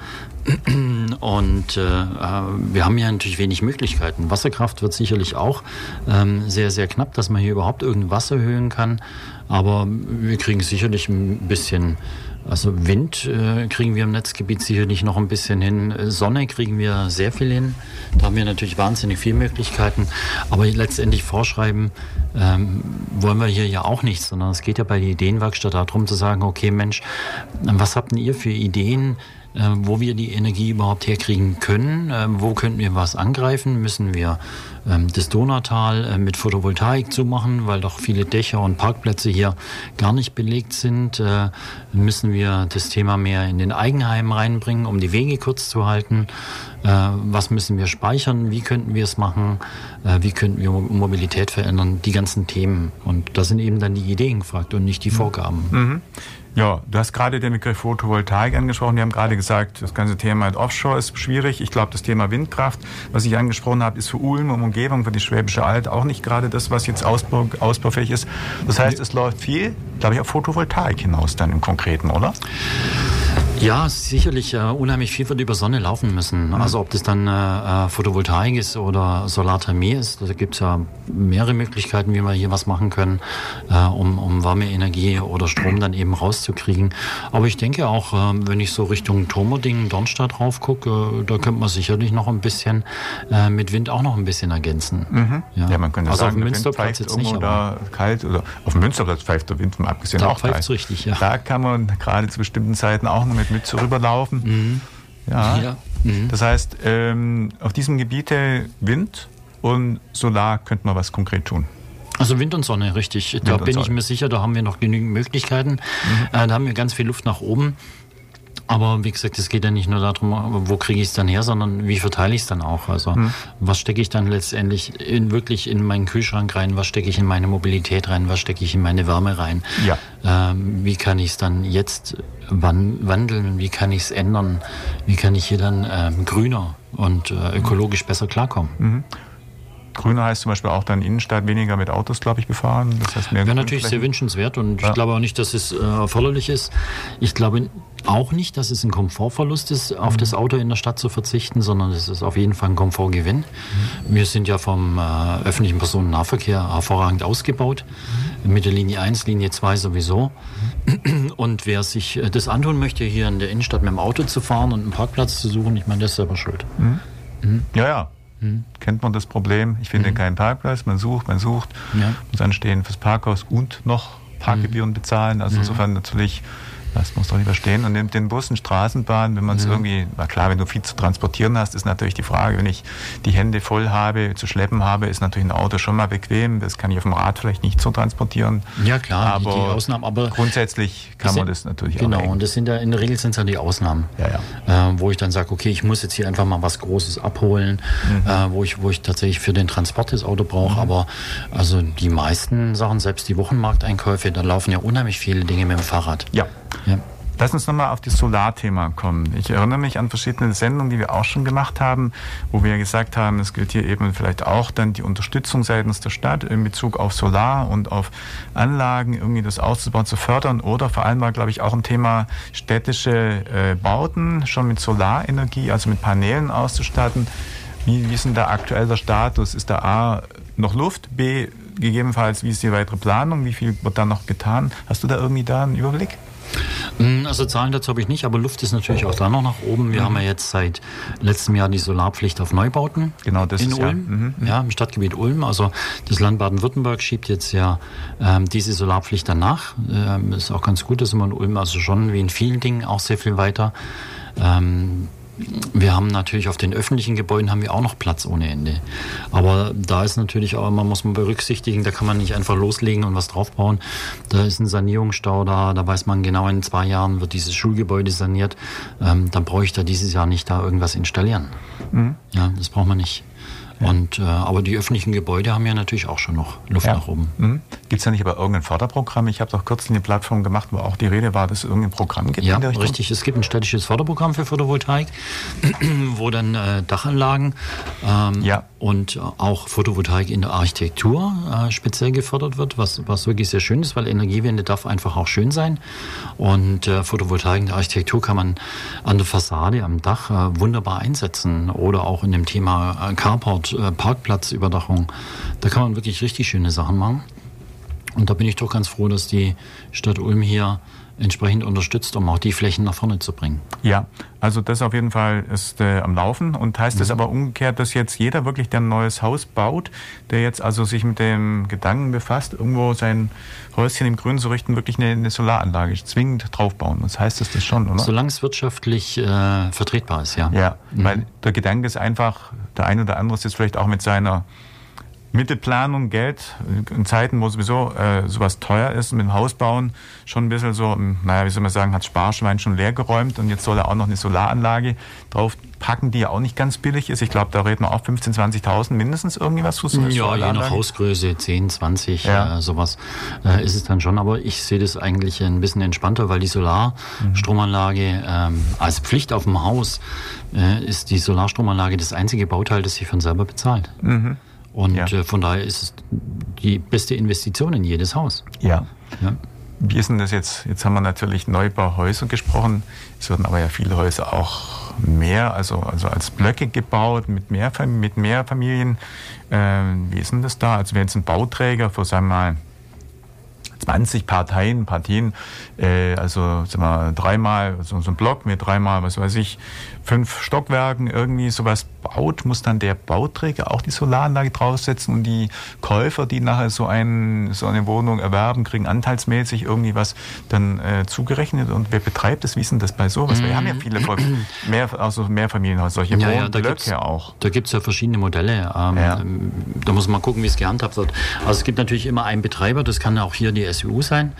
Und wir haben ja natürlich wenig Möglichkeiten. Wasserkraft wird sicherlich auch sehr, sehr knapp, dass man hier überhaupt irgendein Wasser erhöhen kann. Aber wir kriegen sicherlich ein bisschen, also Wind kriegen wir im Netzgebiet sicherlich noch ein bisschen hin. Sonne kriegen wir sehr viel hin. Da haben wir natürlich wahnsinnig viele Möglichkeiten. Aber letztendlich vorschreiben wollen wir hier ja auch nicht, sondern es geht ja bei der Ideenwerkstatt darum zu sagen, okay Mensch, was habt denn ihr für Ideen, wo wir die Energie überhaupt herkriegen können, wo könnten wir was angreifen, müssen wir das Donautal mit Photovoltaik zumachen, weil doch viele Dächer und Parkplätze hier gar nicht belegt sind, müssen wir das Thema mehr in den Eigenheimen reinbringen, um die Wege kurz zu halten, was müssen wir speichern, wie könnten wir es machen, wie könnten wir Mobilität verändern, die ganzen Themen, und da sind eben dann die Ideen gefragt und nicht die Vorgaben. Ja, du hast gerade den Begriff Photovoltaik angesprochen. Wir haben gerade gesagt, das ganze Thema mit Offshore ist schwierig. Ich glaube, das Thema Windkraft, was ich angesprochen habe, ist für Ulm und Umgebung, für die Schwäbische Alb auch nicht gerade das, was jetzt ausbaufähig ist. Das heißt, es läuft viel, glaube ich, auf Photovoltaik hinaus dann im Konkreten, oder? Ja, sicherlich unheimlich viel wird über Sonne laufen müssen. Also ob das dann Photovoltaik ist oder Solarthermie ist, da gibt es ja mehrere Möglichkeiten, wie wir hier was machen können, um Wärmeenergie oder Strom dann eben rauszukriegen. Aber ich denke auch, wenn ich so Richtung Tomerding, Dornstadt rauf gucke, da könnte man sicherlich noch ein bisschen mit Wind auch noch ein bisschen ergänzen. Ja, man könnte also sagen, auf dem Münsterplatz jetzt nicht, aber kalt, oder auf dem Münsterplatz pfeift der Wind, mal abgesehen da auch kalt. Richtig, ja. Da kann man gerade zu bestimmten Zeiten auch noch mit rüberlaufen. Ja. Das heißt, auf diesem Gebiete Wind und Solar könnte man was konkret tun. Also Wind und Sonne, richtig. Da bin ich mir sicher, da haben wir noch genügend Möglichkeiten. Da haben wir ganz viel Luft nach oben. Aber wie gesagt, es geht ja nicht nur darum, wo kriege ich es dann her, sondern wie verteile ich es dann auch. Also was stecke ich dann letztendlich wirklich in meinen Kühlschrank rein, was stecke ich in meine Mobilität rein, was stecke ich in meine Wärme rein. Ja. Wie kann ich es dann jetzt wandeln, wie kann ich es ändern, wie kann ich hier dann grüner und ökologisch besser klarkommen. Mhm. Grüner heißt zum Beispiel auch dann Innenstadt weniger mit Autos, glaube ich, befahren. Das heißt mehr wäre natürlich sehr wünschenswert und ich glaube auch nicht, dass es erforderlich ist. Ich glaube auch nicht, dass es ein Komfortverlust ist, auf das Auto in der Stadt zu verzichten, sondern es ist auf jeden Fall ein Komfortgewinn. Wir sind ja vom öffentlichen Personennahverkehr hervorragend ausgebaut, mit der Linie 1, Linie 2 sowieso. Und wer sich das antun möchte, hier in der Innenstadt mit dem Auto zu fahren und einen Parkplatz zu suchen, ich meine, das ist selber schuld. Ja. Kennt man das Problem? Ich finde keinen Parkplatz, man sucht, muss anstehen fürs Parkhaus und noch Parkgebühren bezahlen. Also insofern natürlich, das muss doch lieber stehen. Und den Bussen, Straßenbahn, wenn man es irgendwie, na klar, wenn du viel zu transportieren hast, ist natürlich die Frage, wenn ich die Hände voll habe, zu schleppen habe, ist natürlich ein Auto schon mal bequem. Das kann ich auf dem Rad vielleicht nicht so transportieren. Ja klar, aber die Ausnahmen, aber grundsätzlich kann man das natürlich auch. Genau, und das sind ja in der Regel sind es ja die Ausnahmen, wo ich dann sage, okay, ich muss jetzt hier einfach mal was Großes abholen, wo ich tatsächlich für den Transport das Auto brauche. Aber also die meisten Sachen, selbst die Wochenmarkteinkäufe, da laufen ja unheimlich viele Dinge mit dem Fahrrad. Ja. Lass uns nochmal auf das Solarthema kommen. Ich erinnere mich an verschiedene Sendungen, die wir auch schon gemacht haben, wo wir gesagt haben, es gilt hier eben vielleicht auch dann die Unterstützung seitens der Stadt in Bezug auf Solar und auf Anlagen, irgendwie das auszubauen, zu fördern. Oder vor allem war, glaube ich, auch ein Thema städtische Bauten schon mit Solarenergie, also mit Paneelen auszustatten. Wie ist denn da aktuell der Status? Ist da A, noch Luft, B, gegebenenfalls, wie ist die weitere Planung, wie viel wird da noch getan? Hast du da irgendwie da einen Überblick? Also Zahlen dazu habe ich nicht, aber Luft ist natürlich auch da noch nach oben. Wir haben ja jetzt seit letztem Jahr die Solarpflicht auf Neubauten in Ulm, im Stadtgebiet Ulm. Also das Land Baden-Württemberg schiebt jetzt ja diese Solarpflicht danach. Ist auch ganz gut, dass wir in Ulm also schon wie in vielen Dingen auch sehr viel weiter. Wir haben natürlich auf den öffentlichen Gebäuden haben wir auch noch Platz ohne Ende. Aber da ist natürlich auch immer, muss man berücksichtigen, da kann man nicht einfach loslegen und was draufbauen. Da ist ein Sanierungsstau da weiß man genau, in 2 Jahren wird dieses Schulgebäude saniert. Dann brauche ich da dieses Jahr nicht da irgendwas installieren. Ja, das braucht man nicht. Und, aber die öffentlichen Gebäude haben ja natürlich auch schon noch Luft nach oben. Gibt es da nicht aber irgendein Förderprogramm? Ich habe doch kürzlich eine Plattform gemacht, wo auch die Rede war, dass es irgendein Programm gibt. Ja, richtig. Es gibt ein städtisches Förderprogramm für Photovoltaik, wo dann Dachanlagen und auch Photovoltaik in der Architektur speziell gefördert wird, was wirklich sehr schön ist, weil Energiewende darf einfach auch schön sein. Und Photovoltaik in der Architektur kann man an der Fassade, am Dach wunderbar einsetzen oder auch in dem Thema Carport, Parkplatzüberdachung. Da kann man wirklich richtig schöne Sachen machen. Und da bin ich doch ganz froh, dass die Stadt Ulm hier entsprechend unterstützt, um auch die Flächen nach vorne zu bringen. Ja, also das auf jeden Fall ist am Laufen und heißt das aber umgekehrt, dass jetzt jeder wirklich, der ein neues Haus baut, der jetzt also sich mit dem Gedanken befasst, irgendwo sein Häuschen im Grün zu richten, wirklich eine Solaranlage zwingend draufbauen. Das heißt das schon, oder? Solange es wirtschaftlich vertretbar ist, ja. Ja, weil der Gedanke ist einfach, der eine oder andere ist jetzt vielleicht auch mit seiner Mittelplanung, Geld, in Zeiten, wo sowieso sowas teuer ist, mit dem Haus bauen, schon ein bisschen so, naja, wie soll man sagen, hat Sparschwein schon leer geräumt und jetzt soll er auch noch eine Solaranlage drauf packen, die ja auch nicht ganz billig ist. Ich glaube, da reden wir auch 15.000, 20.000 mindestens irgendwie was. Ja, je nach Hausgröße, 10, 20, sowas ist es dann schon. Aber ich sehe das eigentlich ein bisschen entspannter, weil die Solarstromanlage als Pflicht auf dem Haus ist die Solarstromanlage das einzige Bauteil, das sich von selber bezahlt. Und von daher ist es die beste Investition in jedes Haus. Ja. Wie ist denn das jetzt? Jetzt haben wir natürlich Neubauhäuser gesprochen. Es werden aber ja viele Häuser auch mehr, also als Blöcke gebaut, mit mehr Familien. Wie ist denn das da? Also wenn jetzt ein Bauträger für, sagen wir mal, 20 Partien, also sagen wir, dreimal, so ein Block mit dreimal, 5 Stockwerken, irgendwie sowas baut, muss dann der Bauträger auch die Solaranlage draufsetzen und die Käufer, die nachher so eine Wohnung erwerben, kriegen anteilsmäßig irgendwie was dann zugerechnet und wer betreibt das? Wie ist denn das bei sowas? Wir haben ja viele Mehrfamilienhäuser, solche Wohnblöcke auch. Da gibt es ja verschiedene Modelle. Da muss man gucken, wie es gehandhabt wird. Also es gibt natürlich immer einen Betreiber, das kann auch hier die SWU sein,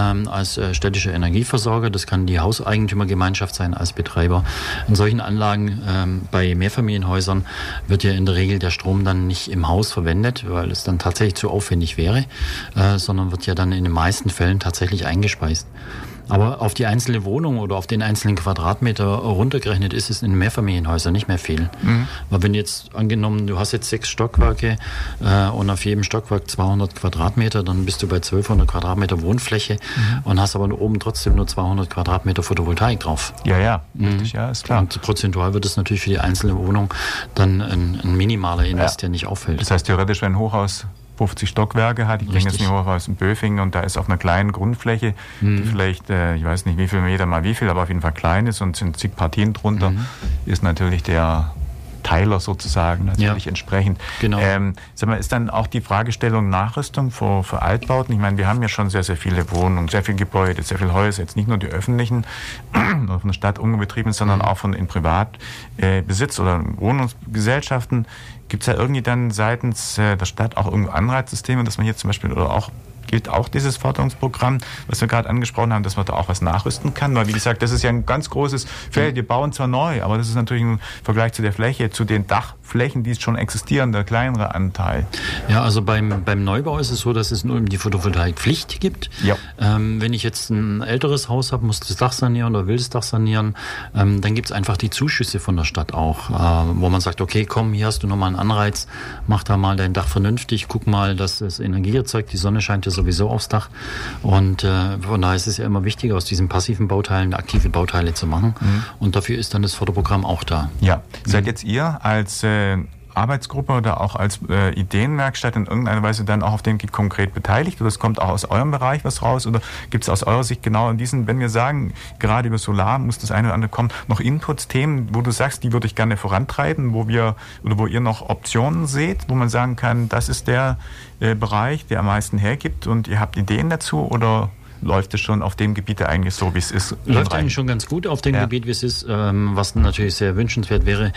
als städtischer Energieversorger, das kann die Hauseigentümergemeinschaft sein als Betreiber. In solchen Anlagen bei Mehrfamilienhäusern wird ja in der Regel der Strom dann nicht im Haus verwendet, weil es dann tatsächlich zu aufwendig wäre, sondern wird ja dann in den meisten Fällen tatsächlich eingespeist. Aber auf die einzelne Wohnung oder auf den einzelnen Quadratmeter runtergerechnet ist es in Mehrfamilienhäusern nicht mehr viel. Weil wenn jetzt angenommen, du hast jetzt 6 Stockwerke und auf jedem Stockwerk 200 Quadratmeter, dann bist du bei 1200 Quadratmeter Wohnfläche und hast aber oben trotzdem nur 200 Quadratmeter Photovoltaik drauf. Ja, richtig, ja, ist klar. Und prozentual wird es natürlich für die einzelne Wohnung dann ein minimaler Invest, der nicht auffällt. Das heißt theoretisch, wenn ein Hochhaus 50 Stockwerke hat. Ich kenne jetzt nicht Hochhaus in Böfingen und da ist auf einer kleinen Grundfläche, die vielleicht, ich weiß nicht wie viel Meter mal wie viel, aber auf jeden Fall klein ist und sind zig Partien drunter, ist natürlich der Teiler sozusagen natürlich entsprechend. Genau. Sag mal, ist dann auch die Fragestellung Nachrüstung für Altbauten? Ich meine, wir haben ja schon sehr, sehr viele Wohnungen, sehr viele Gebäude, sehr viele Häuser, jetzt nicht nur die öffentlichen, von der Stadt unbetrieben, sondern auch in Privatbesitz oder Wohnungsgesellschaften. Gibt es da irgendwie dann seitens der Stadt auch irgendwo Anreizsysteme, dass man hier zum Beispiel gilt auch dieses Förderungsprogramm, was wir gerade angesprochen haben, dass man da auch was nachrüsten kann? Weil, wie gesagt, das ist ja ein ganz großes Feld. Wir bauen zwar neu, aber das ist natürlich im Vergleich zu der Fläche, zu den Dachflächen, die schon existieren, der kleinere Anteil. Ja, also beim Neubau ist es so, dass es nur die Photovoltaikpflicht gibt. Ja. Wenn ich jetzt ein älteres Haus habe, muss das Dach sanieren oder will das Dach sanieren, dann gibt es einfach die Zuschüsse von der Stadt auch, wo man sagt, okay, komm, hier hast du nochmal einen Anreiz, mach da mal dein Dach vernünftig, guck mal, dass es Energie erzeugt, die Sonne scheint ja sowieso aufs Dach und von daher ist es ja immer wichtiger, aus diesen passiven Bauteilen aktive Bauteile zu machen und dafür ist dann das Förderprogramm auch da. Ja, seid jetzt ihr als Arbeitsgruppe oder auch als Ideenwerkstatt in irgendeiner Weise dann auch auf dem konkret beteiligt oder es kommt auch aus eurem Bereich was raus oder gibt es aus eurer Sicht genau in diesen, wenn wir sagen, gerade über Solar muss das eine oder andere kommen, noch Inputs, Themen, wo du sagst, die würde ich gerne vorantreiben, wo ihr noch Optionen seht, wo man sagen kann, das ist der Bereich, der am meisten hergibt und ihr habt Ideen dazu oder läuft es schon auf dem Gebiet eigentlich so, wie es ist? Läuft eigentlich schon ganz gut auf dem Gebiet, wie es ist. Was natürlich sehr wünschenswert wäre,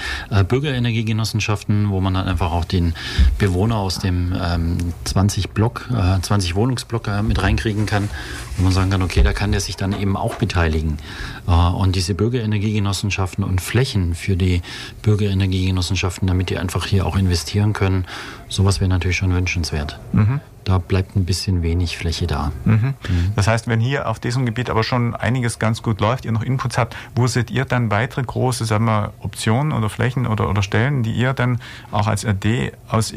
Bürgerenergiegenossenschaften, wo man dann einfach auch den Bewohner aus dem 20 Wohnungsblock mit reinkriegen kann. Wo man sagen kann, okay, da kann der sich dann eben auch beteiligen. Und diese Bürgerenergiegenossenschaften und Flächen für die Bürgerenergiegenossenschaften, damit die einfach hier auch investieren können, sowas wäre natürlich schon wünschenswert. Da bleibt ein bisschen wenig Fläche da. Das heißt, wenn hier auf diesem Gebiet aber schon einiges ganz gut läuft, ihr noch Inputs habt, wo seht ihr dann weitere große, sagen wir, Optionen oder Flächen oder Stellen, die ihr dann auch als Idee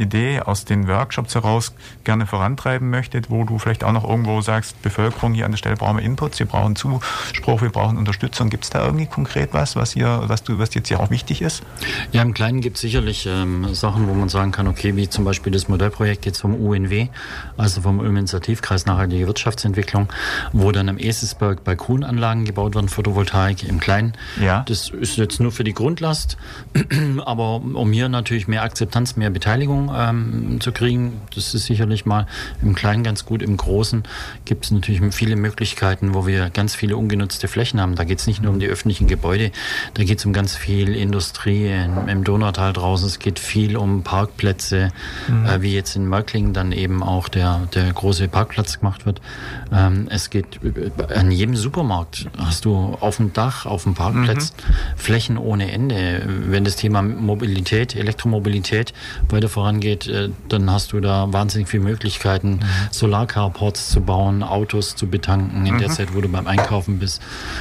aus den Workshops heraus gerne vorantreiben möchtet, wo du vielleicht auch noch irgendwo sagst, Bevölkerung, hier an der Stelle brauchen wir Inputs, wir brauchen Zuspruch, wir brauchen Unterstützung. Gibt es da irgendwie konkret was jetzt hier auch wichtig ist? Ja, im Kleinen gibt es sicherlich Sachen, wo man sagen kann, okay, wie zum Beispiel das Modellprojekt jetzt vom UNW, also vom Ulmer Initiativkreis Nachhaltige Wirtschaftsentwicklung, wo dann am Eselsberg Balkonanlagen gebaut werden, Photovoltaik im Kleinen. Ja. Das ist jetzt nur für die Grundlast, aber um hier natürlich mehr Akzeptanz, mehr Beteiligung zu kriegen, das ist sicherlich mal im Kleinen ganz gut. Im Großen gibt es natürlich viele Möglichkeiten, wo wir ganz viele ungenutzte Flächen haben. Da geht es nicht nur um die öffentlichen Gebäude, da geht es um ganz viel Industrie im Donautal draußen. Es geht viel um Parkplätze, wie jetzt in Mörklingen dann eben auch der große Parkplatz gemacht wird. Es geht an jedem Supermarkt hast du auf dem Dach, auf dem Parkplatz Flächen ohne Ende. Wenn das Thema Mobilität, Elektromobilität weiter vorangeht, dann hast du da wahnsinnig viele Möglichkeiten, Solarcarports zu bauen, Autos zu betanken in der Zeit, wo du beim Einkaufen bist.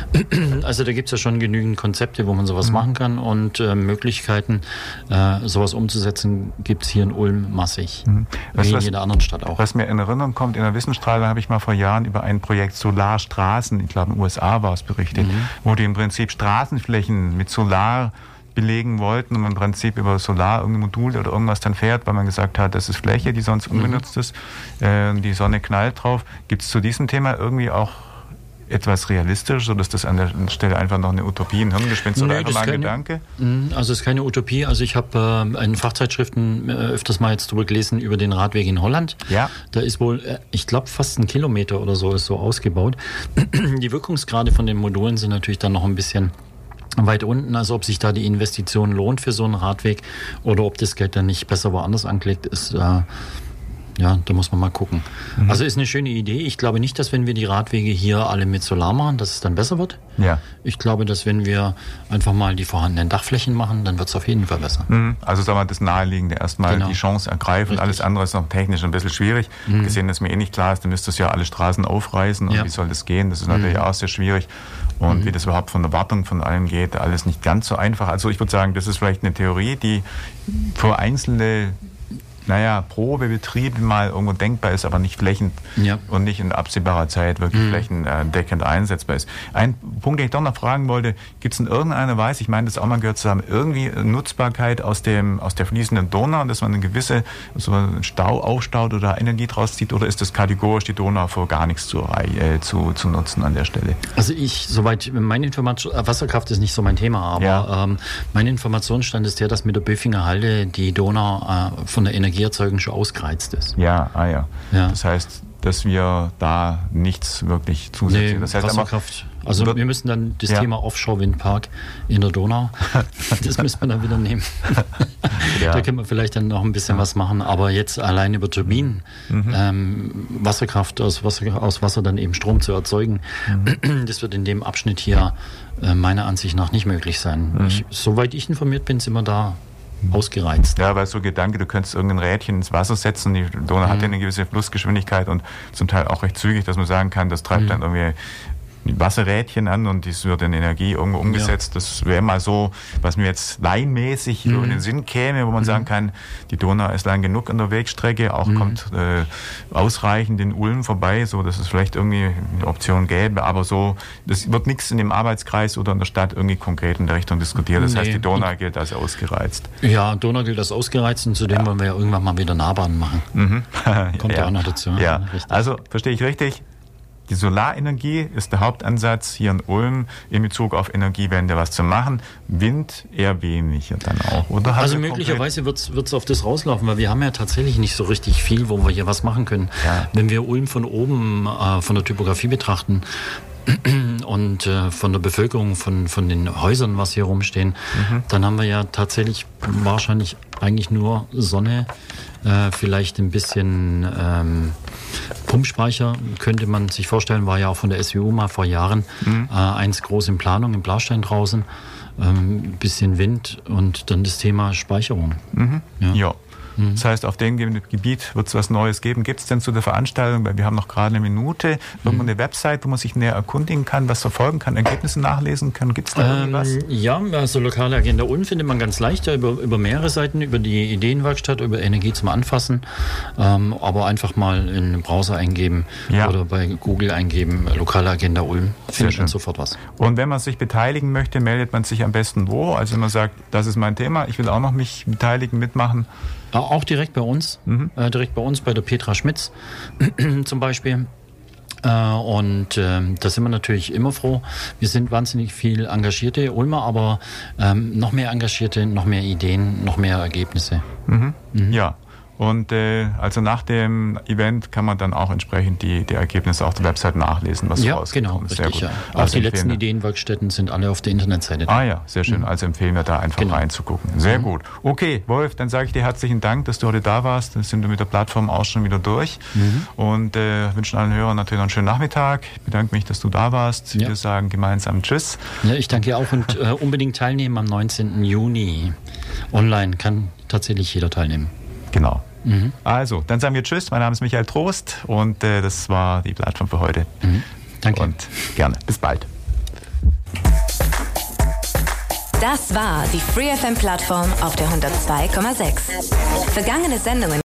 Also da gibt es ja schon genügend Konzepte, wo man sowas machen kann und Möglichkeiten, sowas umzusetzen, gibt es hier in Ulm massig. Wie in jeder anderen Stadt auch. Was mir in Erinnerung kommt, in der Wissensstrahlung habe ich mal vor Jahren über ein Projekt Solarstraßen, ich glaube in den USA war es berichtet, wo die im Prinzip Straßenflächen mit Solar belegen wollten und im Prinzip über Solar irgendein Modul oder irgendwas dann fährt, weil man gesagt hat, das ist Fläche, die sonst unbenutzt ist, die Sonne knallt drauf. Gibt es zu diesem Thema irgendwie auch etwas realistisch oder ist das an der Stelle einfach noch eine Utopie, ein Hirngespinst oder einfach mal ein Gedanke? Also es ist keine Utopie. Also ich habe in Fachzeitschriften öfters mal jetzt drüber gelesen über den Radweg in Holland. Ja. Da ist wohl, ich glaube, fast 1 Kilometer oder so ist so ausgebaut. Die Wirkungsgrade von den Modulen sind natürlich dann noch ein bisschen weit unten, also ob sich da die Investition lohnt für so einen Radweg oder ob das Geld dann nicht besser woanders angelegt ist. Ja, da muss man mal gucken. Also ist eine schöne Idee. Ich glaube nicht, dass wenn wir die Radwege hier alle mit Solar machen, dass es dann besser wird. Ja. Ich glaube, dass wenn wir einfach mal die vorhandenen Dachflächen machen, dann wird es auf jeden Fall besser. Also sagen wir das Naheliegende erstmal die Chance ergreifen. Richtig. Alles andere ist noch technisch ein bisschen schwierig. Gesehen, dass mir eh nicht klar ist, dann müsstest du ja alle Straßen aufreißen und wie soll das gehen? Das ist natürlich auch sehr schwierig. Und wie das überhaupt von der Wartung von allem geht, alles nicht ganz so einfach. Also ich würde sagen, das ist vielleicht eine Theorie, die für einzelne Probebetriebe mal irgendwo denkbar ist, aber nicht flächend und nicht in absehbarer Zeit wirklich flächendeckend einsetzbar ist. Ein Punkt, den ich doch noch fragen wollte, gibt es in irgendeiner Weise, ich meine, das auch mal gehört zu haben, irgendwie Nutzbarkeit aus der fließenden Donau, dass man eine gewisse so einen Stau aufstaut oder Energie draus zieht, oder ist das kategorisch die Donau für gar nichts zu nutzen an der Stelle? Also soweit meine Information, Wasserkraft ist nicht so mein Thema, aber mein Informationsstand ist der, dass mit der Böfinger Halde die Donau von der Energieerzeugung schon ausgereizt ist. Ja. Das heißt, dass wir da nichts wirklich zusätzlich... Das heißt Wasserkraft. Also wir müssen dann das Thema Offshore-Windpark in der Donau, das müssen wir dann wieder nehmen. Da können wir vielleicht dann noch ein bisschen was machen, aber jetzt allein über Turbinen, Wasserkraft aus Wasser dann eben Strom zu erzeugen, das wird in dem Abschnitt hier meiner Ansicht nach nicht möglich sein. Soweit ich informiert bin, sind wir da ausgereizt. Ja, weil so Gedanke, du könntest irgendein Rädchen ins Wasser setzen, die Donau hat ja eine gewisse Flussgeschwindigkeit und zum Teil auch recht zügig, dass man sagen kann, das treibt dann irgendwie die Wasserrädchen an und das wird in Energie irgendwo umgesetzt. Das wäre mal so, was mir jetzt laienmäßig über den Sinn käme, wo man sagen kann, die Donau ist lang genug an der Wegstrecke, auch kommt ausreichend in Ulm vorbei, so dass es vielleicht irgendwie eine Option gäbe, aber so, das wird nichts in dem Arbeitskreis oder in der Stadt irgendwie konkret in der Richtung diskutiert. Das heißt, die Donau gilt als ausgereizt. Ja, Donau gilt als ausgereizt und zudem wollen wir ja irgendwann mal wieder Nahbahn machen. Kommt ja auch noch dazu. Ja. Also, verstehe ich richtig? Die Solarenergie ist der Hauptansatz hier in Ulm in Bezug auf Energiewende was zu machen. Wind eher weniger dann auch, oder? Also möglicherweise wird's auf das rauslaufen, weil wir haben ja tatsächlich nicht so richtig viel, wo wir hier was machen können. Ja. Wenn wir Ulm von oben von der Typografie betrachten und von der Bevölkerung, von den Häusern, was hier rumstehen, dann haben wir ja tatsächlich wahrscheinlich eigentlich nur Sonne, vielleicht ein bisschen Pumpspeicher, könnte man sich vorstellen, war ja auch von der SWU mal vor Jahren eins groß in Planung, im Blaustein draußen, ein bisschen Wind und dann das Thema Speicherung. Ja. Das heißt, auf dem Gebiet wird es was Neues geben. Gibt es denn zu der Veranstaltung, weil wir haben noch gerade eine Minute, irgendwo eine Website, wo man sich näher erkundigen kann, was verfolgen kann, Ergebnisse nachlesen kann? Gibt es da irgendwas? Ja, also lokale Agenda Ulm findet man ganz leicht über mehrere Seiten, über die Ideenwerkstatt, über Energie zum Anfassen, aber einfach mal in den Browser eingeben oder bei Google eingeben, lokale Agenda Ulm, findet man sofort was. Und wenn man sich beteiligen möchte, meldet man sich am besten wo? Also wenn man sagt, das ist mein Thema, ich will auch noch mich beteiligen, mitmachen. Auch direkt bei uns, bei der Petra Schmitz zum Beispiel. Und da sind wir natürlich immer froh. Wir sind wahnsinnig viel engagierte Ulmer, aber noch mehr Engagierte, noch mehr Ideen, noch mehr Ergebnisse. Ja. Und also nach dem Event kann man dann auch entsprechend die Ergebnisse auf der Website nachlesen, was rausgekommen ist. Sehr gut. Auch also die letzten Ideenwerkstätten sind alle auf der Internetseite. Sehr schön. Also empfehlen wir da einfach reinzugucken. Sehr gut. Okay, Wolf, dann sage ich dir herzlichen Dank, dass du heute da warst. Dann sind wir mit der Plattform auch schon wieder durch. Und wünschen allen Hörern natürlich noch einen schönen Nachmittag. Ich bedanke mich, dass du da warst. Wir sagen gemeinsam Tschüss. Ja, ich danke auch und unbedingt teilnehmen am 19. Juni. Online kann tatsächlich jeder teilnehmen. Genau. Also, dann sagen wir Tschüss. Mein Name ist Michael Trost und das war die Plattform für heute. Danke. Und gerne. Bis bald. Das war die Free FM Plattform auf der 102,6. Vergangene Sendungen